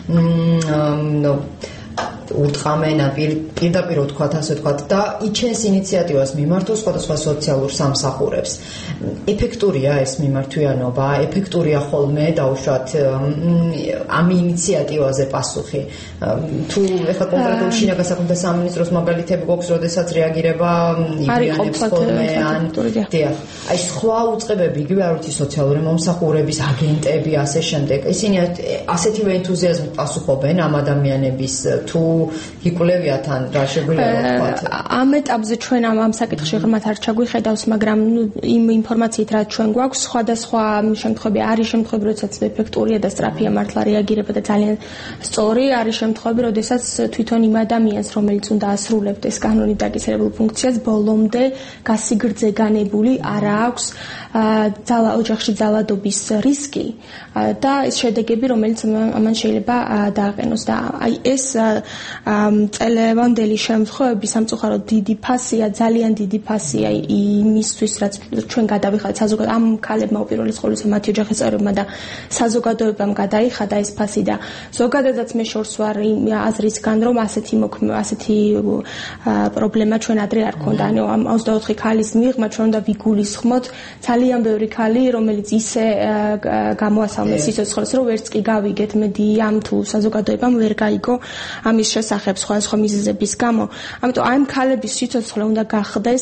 ნუ ურტყამენ პირდაპირ ვთქვათ ასე ვთქვათ და იჩენს ინიციატივას მიმართოს სხვადასხვა სოციალურ სამსახურებს. ეფექტურია ეს მიმართვიანობა, ეფექტურია ხოლმე დაუშვათ ამ ინიციატივაზე პასუხი. თუ ეხლა კონკრეტულ შინაგან საქმეთა სამინისტროს მაგალითები გვაქვს, როდესაც რეაგირება იგივიანებს ხოლმე ან დიახ. აი სხვა უწყებები, იგივე არ ვიცი სოციალური მომსახურების აგენტები, ასე შემდეგ. ისინი ასეთივე ენთუზიაზმით პასუხობენ ამ ადამიანების თუ იკვლევიათ ან რა შეგვიძლია ვთქვათ. ამ ეტაპზე ჩვენ ამ ამ საკითხში ღრმად არ ჩაგვიხედავს, მაგრამ იმ ინფორმაციით რაც ჩვენ გვაქვს, სხვადასხვა შემთხვევები არის შემთხვევები, როდესაც ეფექტურია და სწრაფია მართლა რეაგირება და ძალიან სწორი, არის შემთხვევები, როდესაც თვითონ იმ ადამიანს, რომელიც უნდა ასრულებდეს კანონით დაკისრებულ ფუნქციას, ბოლომდე გასიგრძე განებული არ აქვს ძალა ოჯახში ძალადობის რისკი და ეს შედეგები, რომელიც ამან შეიძლება დააყენოს და აი ეს წელევანდელი შემთხვევები სამწუხაროდ დიდი ფასია, ძალიან დიდი ფასია იმისთვის, რაც ჩვენ გადავიხადეთ საზოგადო ამ ქალებმა უპირველეს ყოვლისა მათი ოჯახის წევრებმა და საზოგადოებამ გადაიხადა ეს ფასი და ზოგადადაც მე შორს ვარ აზრისგან, რომ ასეთი ასეთი პრობლემა ჩვენ ადრე არ ქონდა. ანუ ამ ოცდაოთხი ქალის მიღმა ჩვენ უნდა ვიგულისხმოთ ძალიან ბევრი ქალი, რომელიც ისე გამოასალმეს სიცოცხლეს, რომ ვერც კი გავიგეთ მედიამ თუ საზოგადოებამ ვერ გაიგო ამის შესახებ სხვადასხვა მიზეზების გამო. ამიტომ აი ამ ქალების სიცოცხლე უნდა გახდეს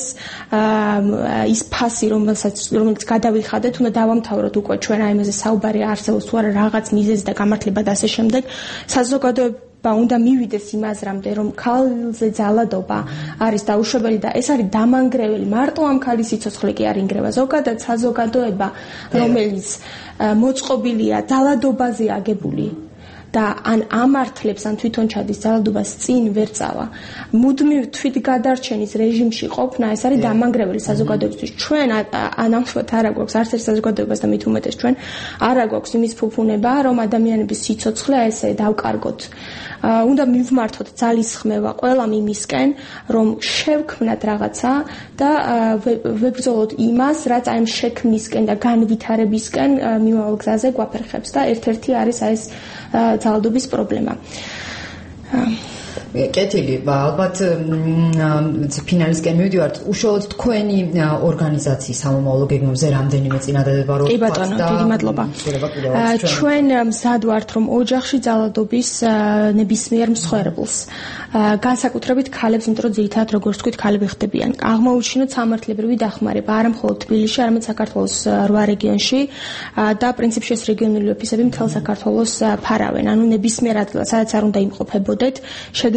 ის ფასი, რომელსაც რომელიც გადავიხადეთ, უნდა დავამთავროთ უკვე ჩვენ აი ამაზე საუბარი არსებობს თუ არა რაღაც მიზეზი და გამართლება და ასე შემდეგ. საზოგადოება უნდა მივიდეს იმ აზრამდე, რომ ქალზე ძალადობა არის დაუშვებელი და ეს არის დამანგრეველი. მარტო ამ ქალის სიცოცხლე კი არ ინგრევა. ზოგადად საზოგადოება, რომელიც მოწყობილია ძალადობაზე აგებული და ან ამართლებს ან თვითონ ჩადის ძალადობას წინ ვერ წავა. მუდმივ თვითგადარჩენის რეჟიმში ყოფნა ეს არის დამანგრეველი საზოგადოებისთვის. ჩვენ ანამდვილად არ აგვაქვს არც ერთ საზოგადოებას და მით უმეტეს ჩვენ არ აგვაქვს იმის ფუფუნება, რომ ადამიანების სიცოცხლე ესე დავკარგოთ. უნდა მივმართოთ ძალისხმევა ყველამ იმისკენ, რომ შევქმნათ რაღაცა და ვებრძოლოთ იმას, რაც აი ამ შექმნისკენ და განვითარებისკენ მიმავალ გზაზე გვაფერხებს და ერთ-ერთი არის აი ეს ძალადობის პრობლემა. კეთილი, ალბათ ფინალისკენ მივდივართ. უშუალოდ თქვენი ორგანიზაციის სამომავლო გეგმებზე რამდენიმე წინადადება რო კი ბატონო, დიდი მადლობა. ჩვენ მზად ვართ, რომ ოჯახში ძალადობის ნებისმიერ მსხვერპლს, განსაკუთრებით ქალებს, იმიტომ რომ ძირითადად როგორც თქვით, ქალები ხდებიან. აღმოუჩინოთ სამართლებრივი დახმარება, არა მხოლოდ თბილისში, არამედ საქართველოს რვა რეგიონში და პრინციპში ეს რეგიონული ოფისები მთელ საქართველოს ფარავენ. ანუ ნებისმიერ ადგილას, სადაც არ უნდა იმყოფებოდეთ, შეგიძლიათ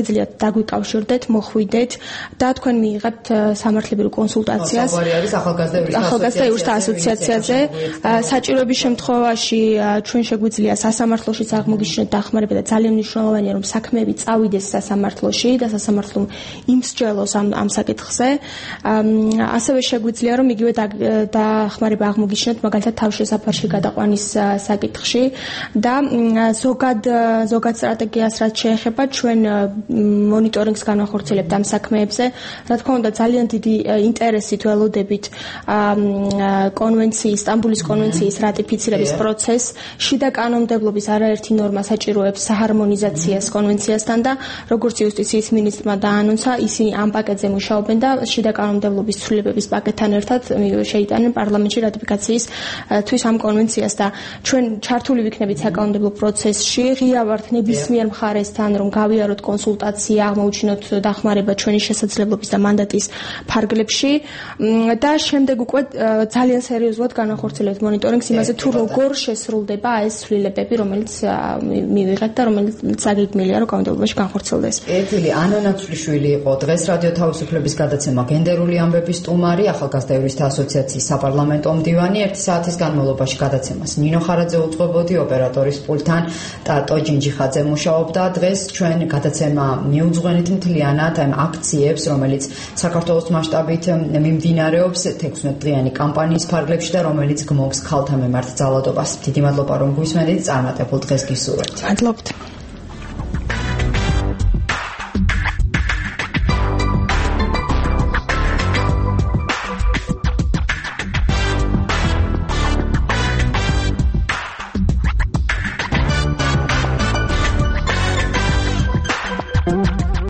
შეგვიძლია დაგვიკავშირდეთ, მოხვიდეთ და თქვენ მიიღებთ სამართლებრივ კონსულტაციას ახალგაზრდა იურისტთა ასოციაციაზე. საჭიროების შემთხვევაში ჩვენ შეგვიძლია სასამართლოშიც აღმოგიჩნდეთ დახმარება და ძალიან მნიშვნელოვანია რომ საქმეები წავიდეს სასამართლოში და სასამართლომ იმსჯელოს ამ ამ საკითხზე. ასევე შეგვიძლია რომ იგივე დახმარება აღმოგიჩნდეთ მაგალითად თავშესაფარში გადაყვანის საკითხში და ზოგად ზოგად სტრატეგიას რაც შეეხება ჩვენ მონიტორინგს განახორციელებთ ამ საქმეებზე. რა თქმა უნდა ძალიან დიდი ინტერესით ველოდებით კონვენციის, სტამბულის კონვენციის რატიფიცირების პროცესს. შიდა კანონმდებლობის არაერთი ნორმა საჭიროებს საჰარმონიზაციას კონვენციასთან და როგორც იუსტიციის მინისტრმა დაანონსა, ისინი ამ პაკეტზე მუშაობენ და შიდა კანონმდებლობის ცვლილებების პაკეტთან ერთად შეიტანენ პარლამენტში რატიფიკაციისთვის ამ კონვენციას და ჩვენ ჩართული ვიქნებით საკანონმდებლო პროცესში. ღია ვართ ნებისმიერ მხარესთან რომ გავიაროთ კონსულტაცია, აღმოუჩინოთ დახმარება ჩვენი შესაძლებლობის და მანდატის ფარგლებში და შემდეგ უკვე ძალიან სერიოზულად განახორციელებთ მონიტორინგს იმაზე თუ როგორ შესრულდება ეს ცვლილებები, რომელიც მივიღეთ და რომელიც საგეგმილია რომ კანონმდებლობაში განხორციელდეს. ერთილი ანა ნაცვლიშვილი იყო დღეს რადიო თავისუფლების გადაცემა გენდერული ამბების სტუმარი, ახალგაზრდა იურისტთა ასოციაციის საპარლამენტო მდივანი. ერთი საათის განმავლობაში გადაცემას ნინო ხარაძე უძღვებოდი, ოპერატორის პულტთან ტატო ჯინჯიხაძე მუშაობდა. დღეს ჩვენ გადაცემა მიუძღვენით მთლიანად ამ აქციებს, რომელიც საქართველოს მასშტაბით მიმდინარეობს თექვსმეტდღიანი კამპანიის ფარგლებში და რომელიც გმობს ქალთა მიმართ ძალადობას. დიდი მადლობა რომ გვისმენთ, წარმატებულ დღეს გისურვებთ. მადლობთ.